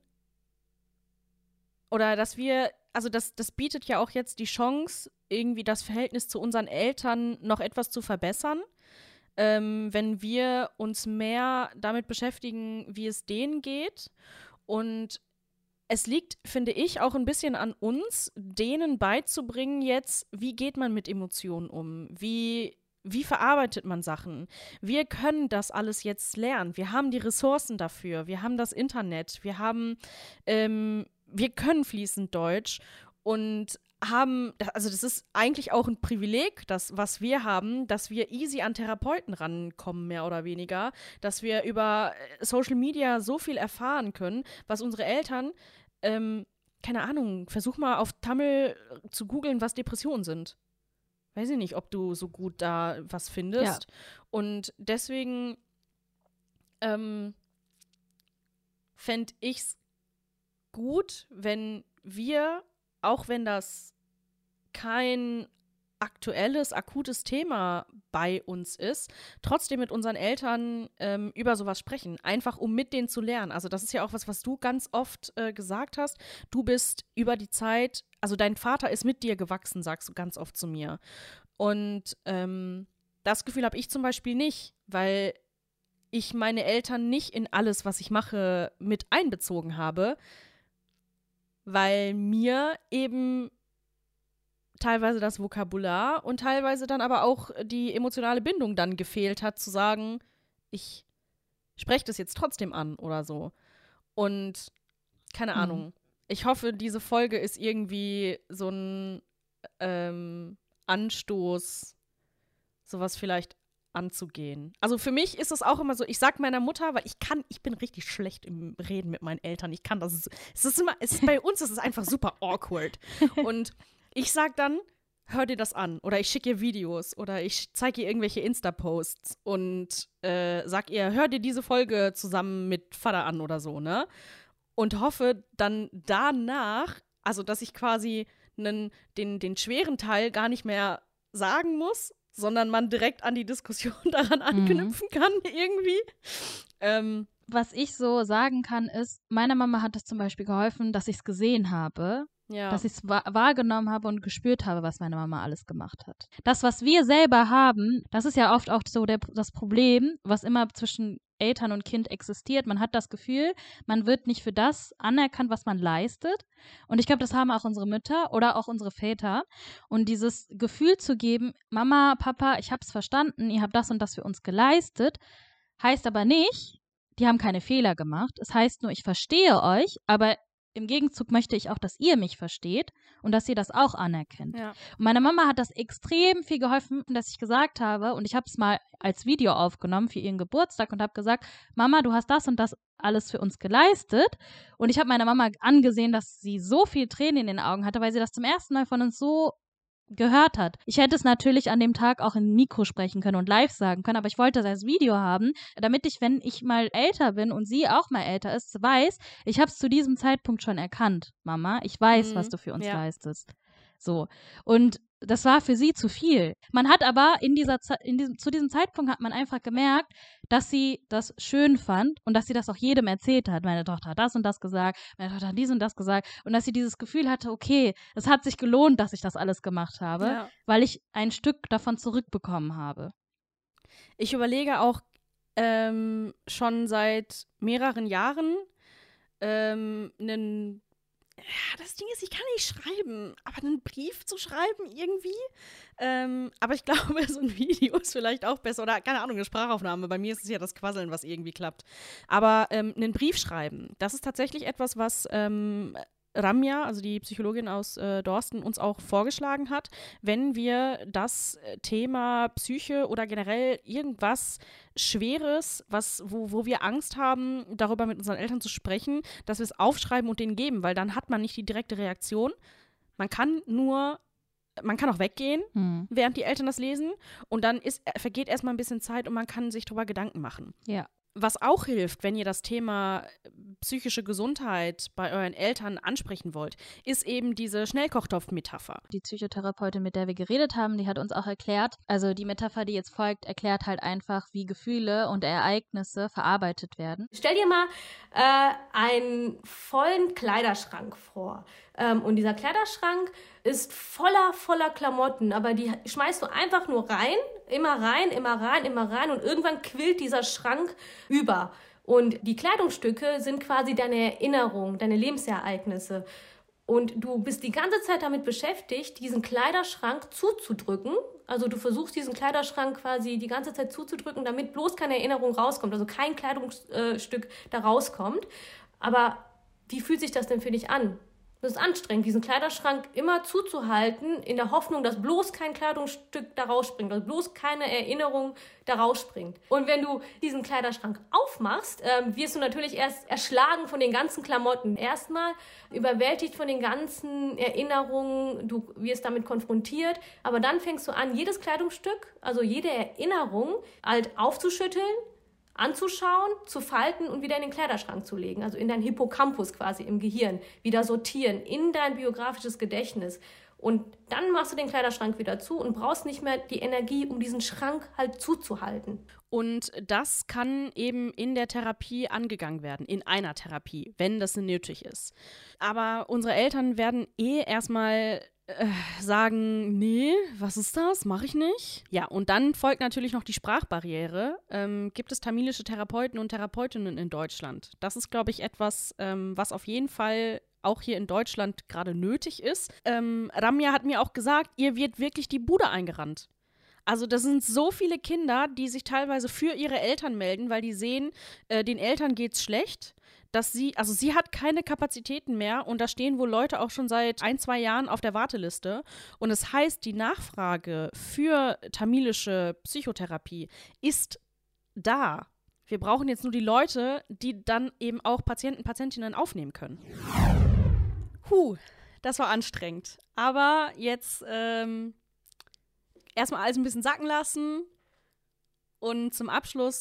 oder dass wir, also das, das bietet ja auch jetzt die Chance, irgendwie das Verhältnis zu unseren Eltern noch etwas zu verbessern, ähm, wenn wir uns mehr damit beschäftigen, wie es denen geht. Und es liegt, finde ich, auch ein bisschen an uns, denen beizubringen jetzt, wie geht man mit Emotionen um, wie Wie verarbeitet man Sachen? Wir können das alles jetzt lernen. Wir haben die Ressourcen dafür. Wir haben das Internet. Wir haben, ähm, wir können fließend Deutsch und haben, also das ist eigentlich auch ein Privileg, das, was wir haben, dass wir easy an Therapeuten rankommen, mehr oder weniger, dass wir über Social Media so viel erfahren können, was unsere Eltern, ähm, keine Ahnung, versuch mal auf Tamil zu googeln, was Depressionen sind. Weiß ich nicht, ob du so gut da was findest. Ja. Und deswegen ähm, fände ich es gut, wenn wir, auch wenn das kein aktuelles, akutes Thema bei uns ist, trotzdem mit unseren Eltern ähm, über sowas sprechen. Einfach, um mit denen zu lernen. Also das ist ja auch was, was du ganz oft äh, gesagt hast. Du bist über die Zeit, also dein Vater ist mit dir gewachsen, sagst du ganz oft zu mir. Und ähm, das Gefühl habe ich zum Beispiel nicht, weil ich meine Eltern nicht in alles, was ich mache, mit einbezogen habe, weil mir eben teilweise das Vokabular und teilweise dann aber auch die emotionale Bindung dann gefehlt hat, zu sagen, ich spreche das jetzt trotzdem an oder so. Und keine Mhm. Ahnung. Ich hoffe, diese Folge ist irgendwie so ein ähm, Anstoß, sowas vielleicht anzugehen. Also für mich ist es auch immer so, ich sag meiner Mutter, weil ich kann, ich bin richtig schlecht im Reden mit meinen Eltern. Ich kann das, es ist immer, es ist bei uns, es ist einfach super awkward. Und ich sag dann, hör dir das an. Oder ich schicke ihr Videos. Oder ich zeige ihr irgendwelche Insta-Posts und äh, sag ihr, hör dir diese Folge zusammen mit Vater an oder so, ne? Und hoffe dann danach, also dass ich quasi nen, den, den schweren Teil gar nicht mehr sagen muss, sondern man direkt an die Diskussion daran anknüpfen kann irgendwie. Ähm, Was ich so sagen kann, ist, meiner Mama hat es zum Beispiel geholfen, dass ich es gesehen habe, ja. dass ich es wa- wahrgenommen habe und gespürt habe, was meine Mama alles gemacht hat. Das, was wir selber haben, das ist ja oft auch so der, das Problem, was immer zwischen Eltern und Kind existiert. Man hat das Gefühl, man wird nicht für das anerkannt, was man leistet. Und ich glaube, das haben auch unsere Mütter oder auch unsere Väter. Und dieses Gefühl zu geben, Mama, Papa, ich habe es verstanden, ihr habt das und das für uns geleistet, heißt aber nicht, die haben keine Fehler gemacht. Es heißt nur, ich verstehe euch, aber im Gegenzug möchte ich auch, dass ihr mich versteht und dass ihr das auch anerkennt. Ja. Und meiner Mama hat das extrem viel geholfen, dass ich gesagt habe, und ich habe es mal als Video aufgenommen für ihren Geburtstag und habe gesagt, Mama, du hast das und das alles für uns geleistet. Und ich habe meiner Mama angesehen, dass sie so viel Tränen in den Augen hatte, weil sie das zum ersten Mal von uns so gehört hat. Ich hätte es natürlich an dem Tag auch in Mikro sprechen können und live sagen können, aber ich wollte das als Video haben, damit ich, wenn ich mal älter bin und sie auch mal älter ist, weiß, ich habe es zu diesem Zeitpunkt schon erkannt, Mama. Ich weiß, mhm. was du für uns ja. leistest. So. Und das war für sie zu viel. Man hat aber in dieser Ze- in diesem, zu diesem Zeitpunkt hat man einfach gemerkt, dass sie das schön fand und dass sie das auch jedem erzählt hat. Meine Tochter hat das und das gesagt, meine Tochter hat dies und das gesagt und dass sie dieses Gefühl hatte, okay, es hat sich gelohnt, dass ich das alles gemacht habe, ja. weil ich ein Stück davon zurückbekommen habe. Ich überlege auch ähm, schon seit mehreren Jahren ähm, einen Ja, das Ding ist, ich kann nicht schreiben, aber einen Brief zu schreiben irgendwie. Ähm, aber ich glaube, so ein Video ist vielleicht auch besser. Oder, keine Ahnung, eine Sprachaufnahme. Bei mir ist es ja das Quasseln, was irgendwie klappt. Aber ähm, einen Brief schreiben, das ist tatsächlich etwas, was ähm, Ramya, also die Psychologin aus äh, Dorsten, uns auch vorgeschlagen hat, wenn wir das Thema Psyche oder generell irgendwas Schweres, was, wo, wo wir Angst haben, darüber mit unseren Eltern zu sprechen, dass wir es aufschreiben und denen geben, weil dann hat man nicht die direkte Reaktion. Man kann nur, man kann auch weggehen, hm. während die Eltern das lesen und dann ist, vergeht erstmal ein bisschen Zeit und man kann sich darüber Gedanken machen. Ja. Was auch hilft, wenn ihr das Thema psychische Gesundheit bei euren Eltern ansprechen wollt, ist eben diese Schnellkochtopf-Metapher. Die Psychotherapeutin, mit der wir geredet haben, die hat uns auch erklärt, also die Metapher, die jetzt folgt, erklärt halt einfach, wie Gefühle und Ereignisse verarbeitet werden. Stell dir mal äh, einen vollen Kleiderschrank vor. Ähm, und dieser Kleiderschrank ist voller, voller Klamotten, aber die schmeißt du einfach nur rein, immer rein, immer rein, immer rein und irgendwann quillt dieser Schrank über. Und die Kleidungsstücke sind quasi deine Erinnerung, deine Lebensereignisse. Und du bist die ganze Zeit damit beschäftigt, diesen Kleiderschrank zuzudrücken. Also du versuchst, diesen Kleiderschrank quasi die ganze Zeit zuzudrücken, damit bloß keine Erinnerung rauskommt, also kein Kleidungsstück da rauskommt. Aber wie fühlt sich das denn für dich an? Das ist anstrengend, diesen Kleiderschrank immer zuzuhalten, in der Hoffnung, dass bloß kein Kleidungsstück da rausspringt, dass bloß keine Erinnerung da rausspringt. Und wenn du diesen Kleiderschrank aufmachst, ähm, wirst du natürlich erst erschlagen von den ganzen Klamotten. Erstmal überwältigt von den ganzen Erinnerungen, du wirst damit konfrontiert, aber dann fängst du an, jedes Kleidungsstück, also jede Erinnerung, halt aufzuschütteln, anzuschauen, zu falten und wieder in den Kleiderschrank zu legen, also in dein Hippocampus quasi im Gehirn, wieder sortieren, in dein biografisches Gedächtnis. Und dann machst du den Kleiderschrank wieder zu und brauchst nicht mehr die Energie, um diesen Schrank halt zuzuhalten. Und das kann eben in der Therapie angegangen werden, in einer Therapie, wenn das nötig ist. Aber unsere Eltern werden eh erstmal Äh, sagen, nee, was ist das? Mache ich nicht. Ja, und dann folgt natürlich noch die Sprachbarriere. Ähm, gibt es tamilische Therapeuten und Therapeutinnen in Deutschland? Das ist, glaube ich, etwas, ähm, was auf jeden Fall auch hier in Deutschland gerade nötig ist. Ähm, Ramya hat mir auch gesagt, ihr wird wirklich die Bude eingerannt. Also das sind so viele Kinder, die sich teilweise für ihre Eltern melden, weil die sehen, äh, den Eltern geht's schlecht. Dass sie, also sie hat keine Kapazitäten mehr und da stehen wohl Leute auch schon seit ein, zwei Jahren auf der Warteliste. Und es heißt, die Nachfrage für tamilische Psychotherapie ist da. Wir brauchen jetzt nur die Leute, die dann eben auch Patienten, Patientinnen aufnehmen können. Huh, das war anstrengend. Aber jetzt ähm, erstmal alles ein bisschen sacken lassen und zum Abschluss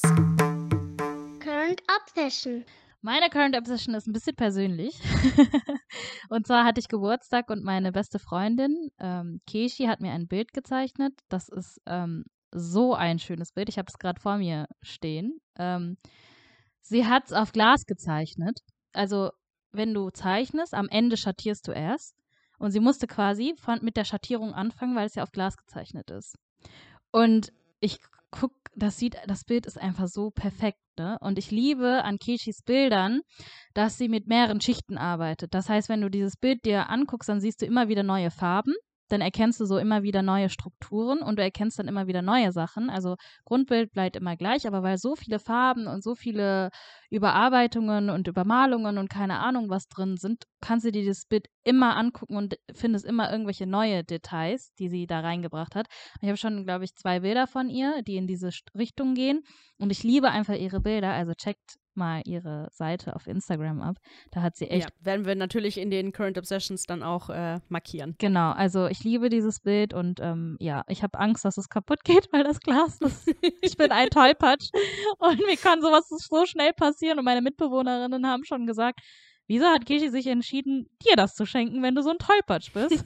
Current Obsession. Meine Current Obsession ist ein bisschen persönlich. Und zwar hatte ich Geburtstag und meine beste Freundin, ähm, Keshi, hat mir ein Bild gezeichnet. Das ist ähm, so ein schönes Bild. Ich habe es gerade vor mir stehen. Ähm, sie hat es auf Glas gezeichnet. Also wenn du zeichnest, am Ende schattierst du erst. Und sie musste quasi von, mit der Schattierung anfangen, weil es ja auf Glas gezeichnet ist. Und ich guck, das sieht, das Bild ist einfach so perfekt, ne? Und ich liebe an Keshis Bildern, dass sie mit mehreren Schichten arbeitet. Das heißt, wenn du dieses Bild dir anguckst, dann siehst du immer wieder neue Farben. Dann erkennst du so immer wieder neue Strukturen und du erkennst dann immer wieder neue Sachen. Also Grundbild bleibt immer gleich, aber weil so viele Farben und so viele Überarbeitungen und Übermalungen und keine Ahnung was drin sind, kannst du dir das Bild immer angucken und findest immer irgendwelche neue Details, die sie da reingebracht hat. Ich habe schon, glaube ich, zwei Bilder von ihr, die in diese Richtung gehen und ich liebe einfach ihre Bilder. Also checkt mal ihre Seite auf Instagram ab. Da hat sie echt... Ja, werden wir natürlich in den Current Obsessions dann auch äh, markieren. Genau, also ich liebe dieses Bild und ähm, ja, ich habe Angst, dass es kaputt geht, weil das Glas ist. Ich bin ein Tollpatsch und mir kann sowas so schnell passieren und meine Mitbewohnerinnen haben schon gesagt, wieso hat Kishi sich entschieden, dir das zu schenken, wenn du so ein Tollpatsch bist?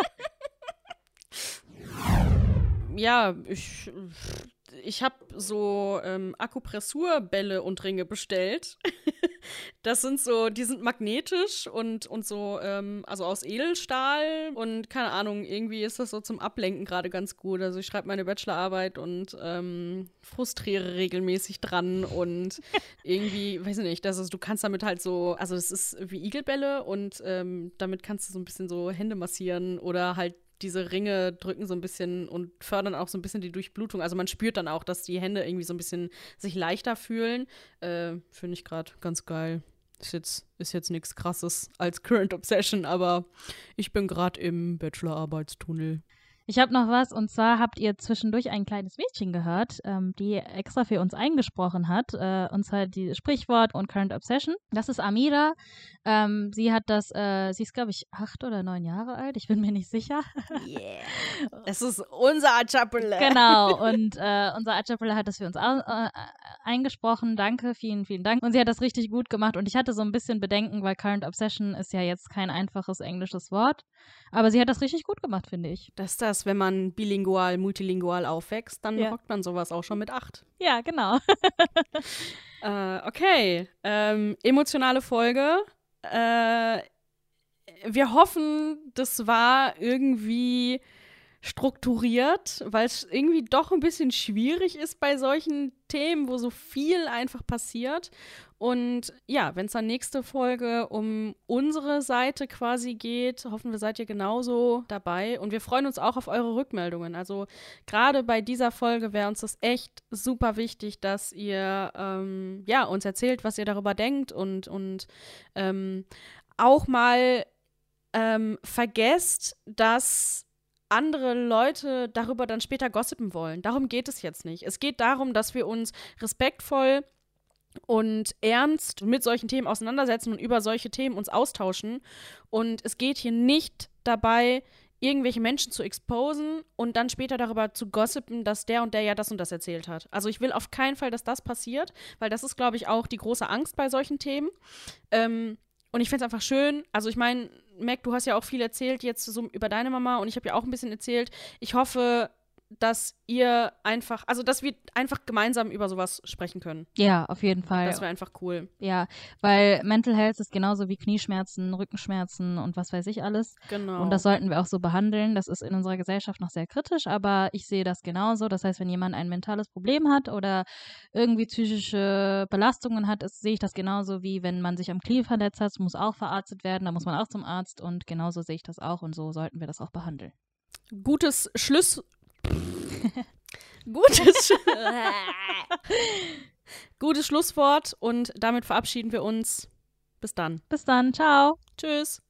Ja, ich, ich habe so ähm, Akupressurbälle und Ringe bestellt. Das sind so, die sind magnetisch und, und so, ähm, also aus Edelstahl und keine Ahnung, irgendwie ist das so zum Ablenken gerade ganz gut. Also ich schreibe meine Bachelorarbeit und ähm, frustriere regelmäßig dran und irgendwie, weiß ich nicht, das ist, du kannst damit halt so, also es ist wie Igelbälle und ähm, damit kannst du so ein bisschen so Hände massieren oder halt diese Ringe drücken so ein bisschen und fördern auch so ein bisschen die Durchblutung. Also man spürt dann auch, dass die Hände irgendwie so ein bisschen sich leichter fühlen. Äh, finde ich gerade ganz geil. Ist jetzt, ist jetzt nichts Krasses als Current Obsession, aber ich bin gerade im Bachelorarbeitstunnel. Ich habe noch was, und zwar habt ihr zwischendurch ein kleines Mädchen gehört, ähm, die extra für uns eingesprochen hat, äh, und zwar die Sprichwort und Current Obsession. Das ist Amira. Ähm, sie hat das, äh, sie ist, glaube ich, acht oder neun Jahre alt, ich bin mir nicht sicher. Yeah. Es ist unser Achapelle. Genau, und äh, unser Achapelle hat das für uns au- äh, eingesprochen. Danke, vielen, vielen Dank. Und sie hat das richtig gut gemacht und ich hatte so ein bisschen Bedenken, weil Current Obsession ist ja jetzt kein einfaches englisches Wort, aber sie hat das richtig gut gemacht, finde ich. Das ist das, wenn man bilingual, multilingual aufwächst, dann Ja. rockt man sowas auch schon mit acht. Ja, genau. Äh, okay, ähm, emotionale Folge. Äh, wir hoffen, das war irgendwie strukturiert, weil es irgendwie doch ein bisschen schwierig ist bei solchen Themen, wo so viel einfach passiert. Und ja, wenn es dann nächste Folge um unsere Seite quasi geht, hoffen wir, seid ihr genauso dabei. Und wir freuen uns auch auf eure Rückmeldungen. Also gerade bei dieser Folge wäre uns das echt super wichtig, dass ihr ähm, ja, uns erzählt, was ihr darüber denkt und, und ähm, auch mal ähm, vergesst, dass andere Leute darüber dann später gossipen wollen. Darum geht es jetzt nicht. Es geht darum, dass wir uns respektvoll und ernst mit solchen Themen auseinandersetzen und über solche Themen uns austauschen. Und es geht hier nicht dabei, irgendwelche Menschen zu exposen und dann später darüber zu gossipen, dass der und der ja das und das erzählt hat. Also ich will auf keinen Fall, dass das passiert, weil das ist, glaube ich, auch die große Angst bei solchen Themen. Ähm, Und ich finde es einfach schön, also ich meine, Mac, du hast ja auch viel erzählt jetzt so über deine Mama und ich habe ja auch ein bisschen erzählt. Ich hoffe, dass ihr einfach, also dass wir einfach gemeinsam über sowas sprechen können. Ja, auf jeden Fall. Das wäre einfach cool. Ja, weil Mental Health ist genauso wie Knieschmerzen, Rückenschmerzen und was weiß ich alles. Genau. Und das sollten wir auch so behandeln. Das ist in unserer Gesellschaft noch sehr kritisch, aber ich sehe das genauso. Das heißt, wenn jemand ein mentales Problem hat oder irgendwie psychische Belastungen hat, ist, sehe ich das genauso wie wenn man sich am Knie verletzt hat, muss auch verarztet werden, da muss man auch zum Arzt und genauso sehe ich das auch und so sollten wir das auch behandeln. Gutes Schluss... Gutes, Gutes Schlusswort und damit verabschieden wir uns. Bis dann. Bis dann, ciao. Tschüss.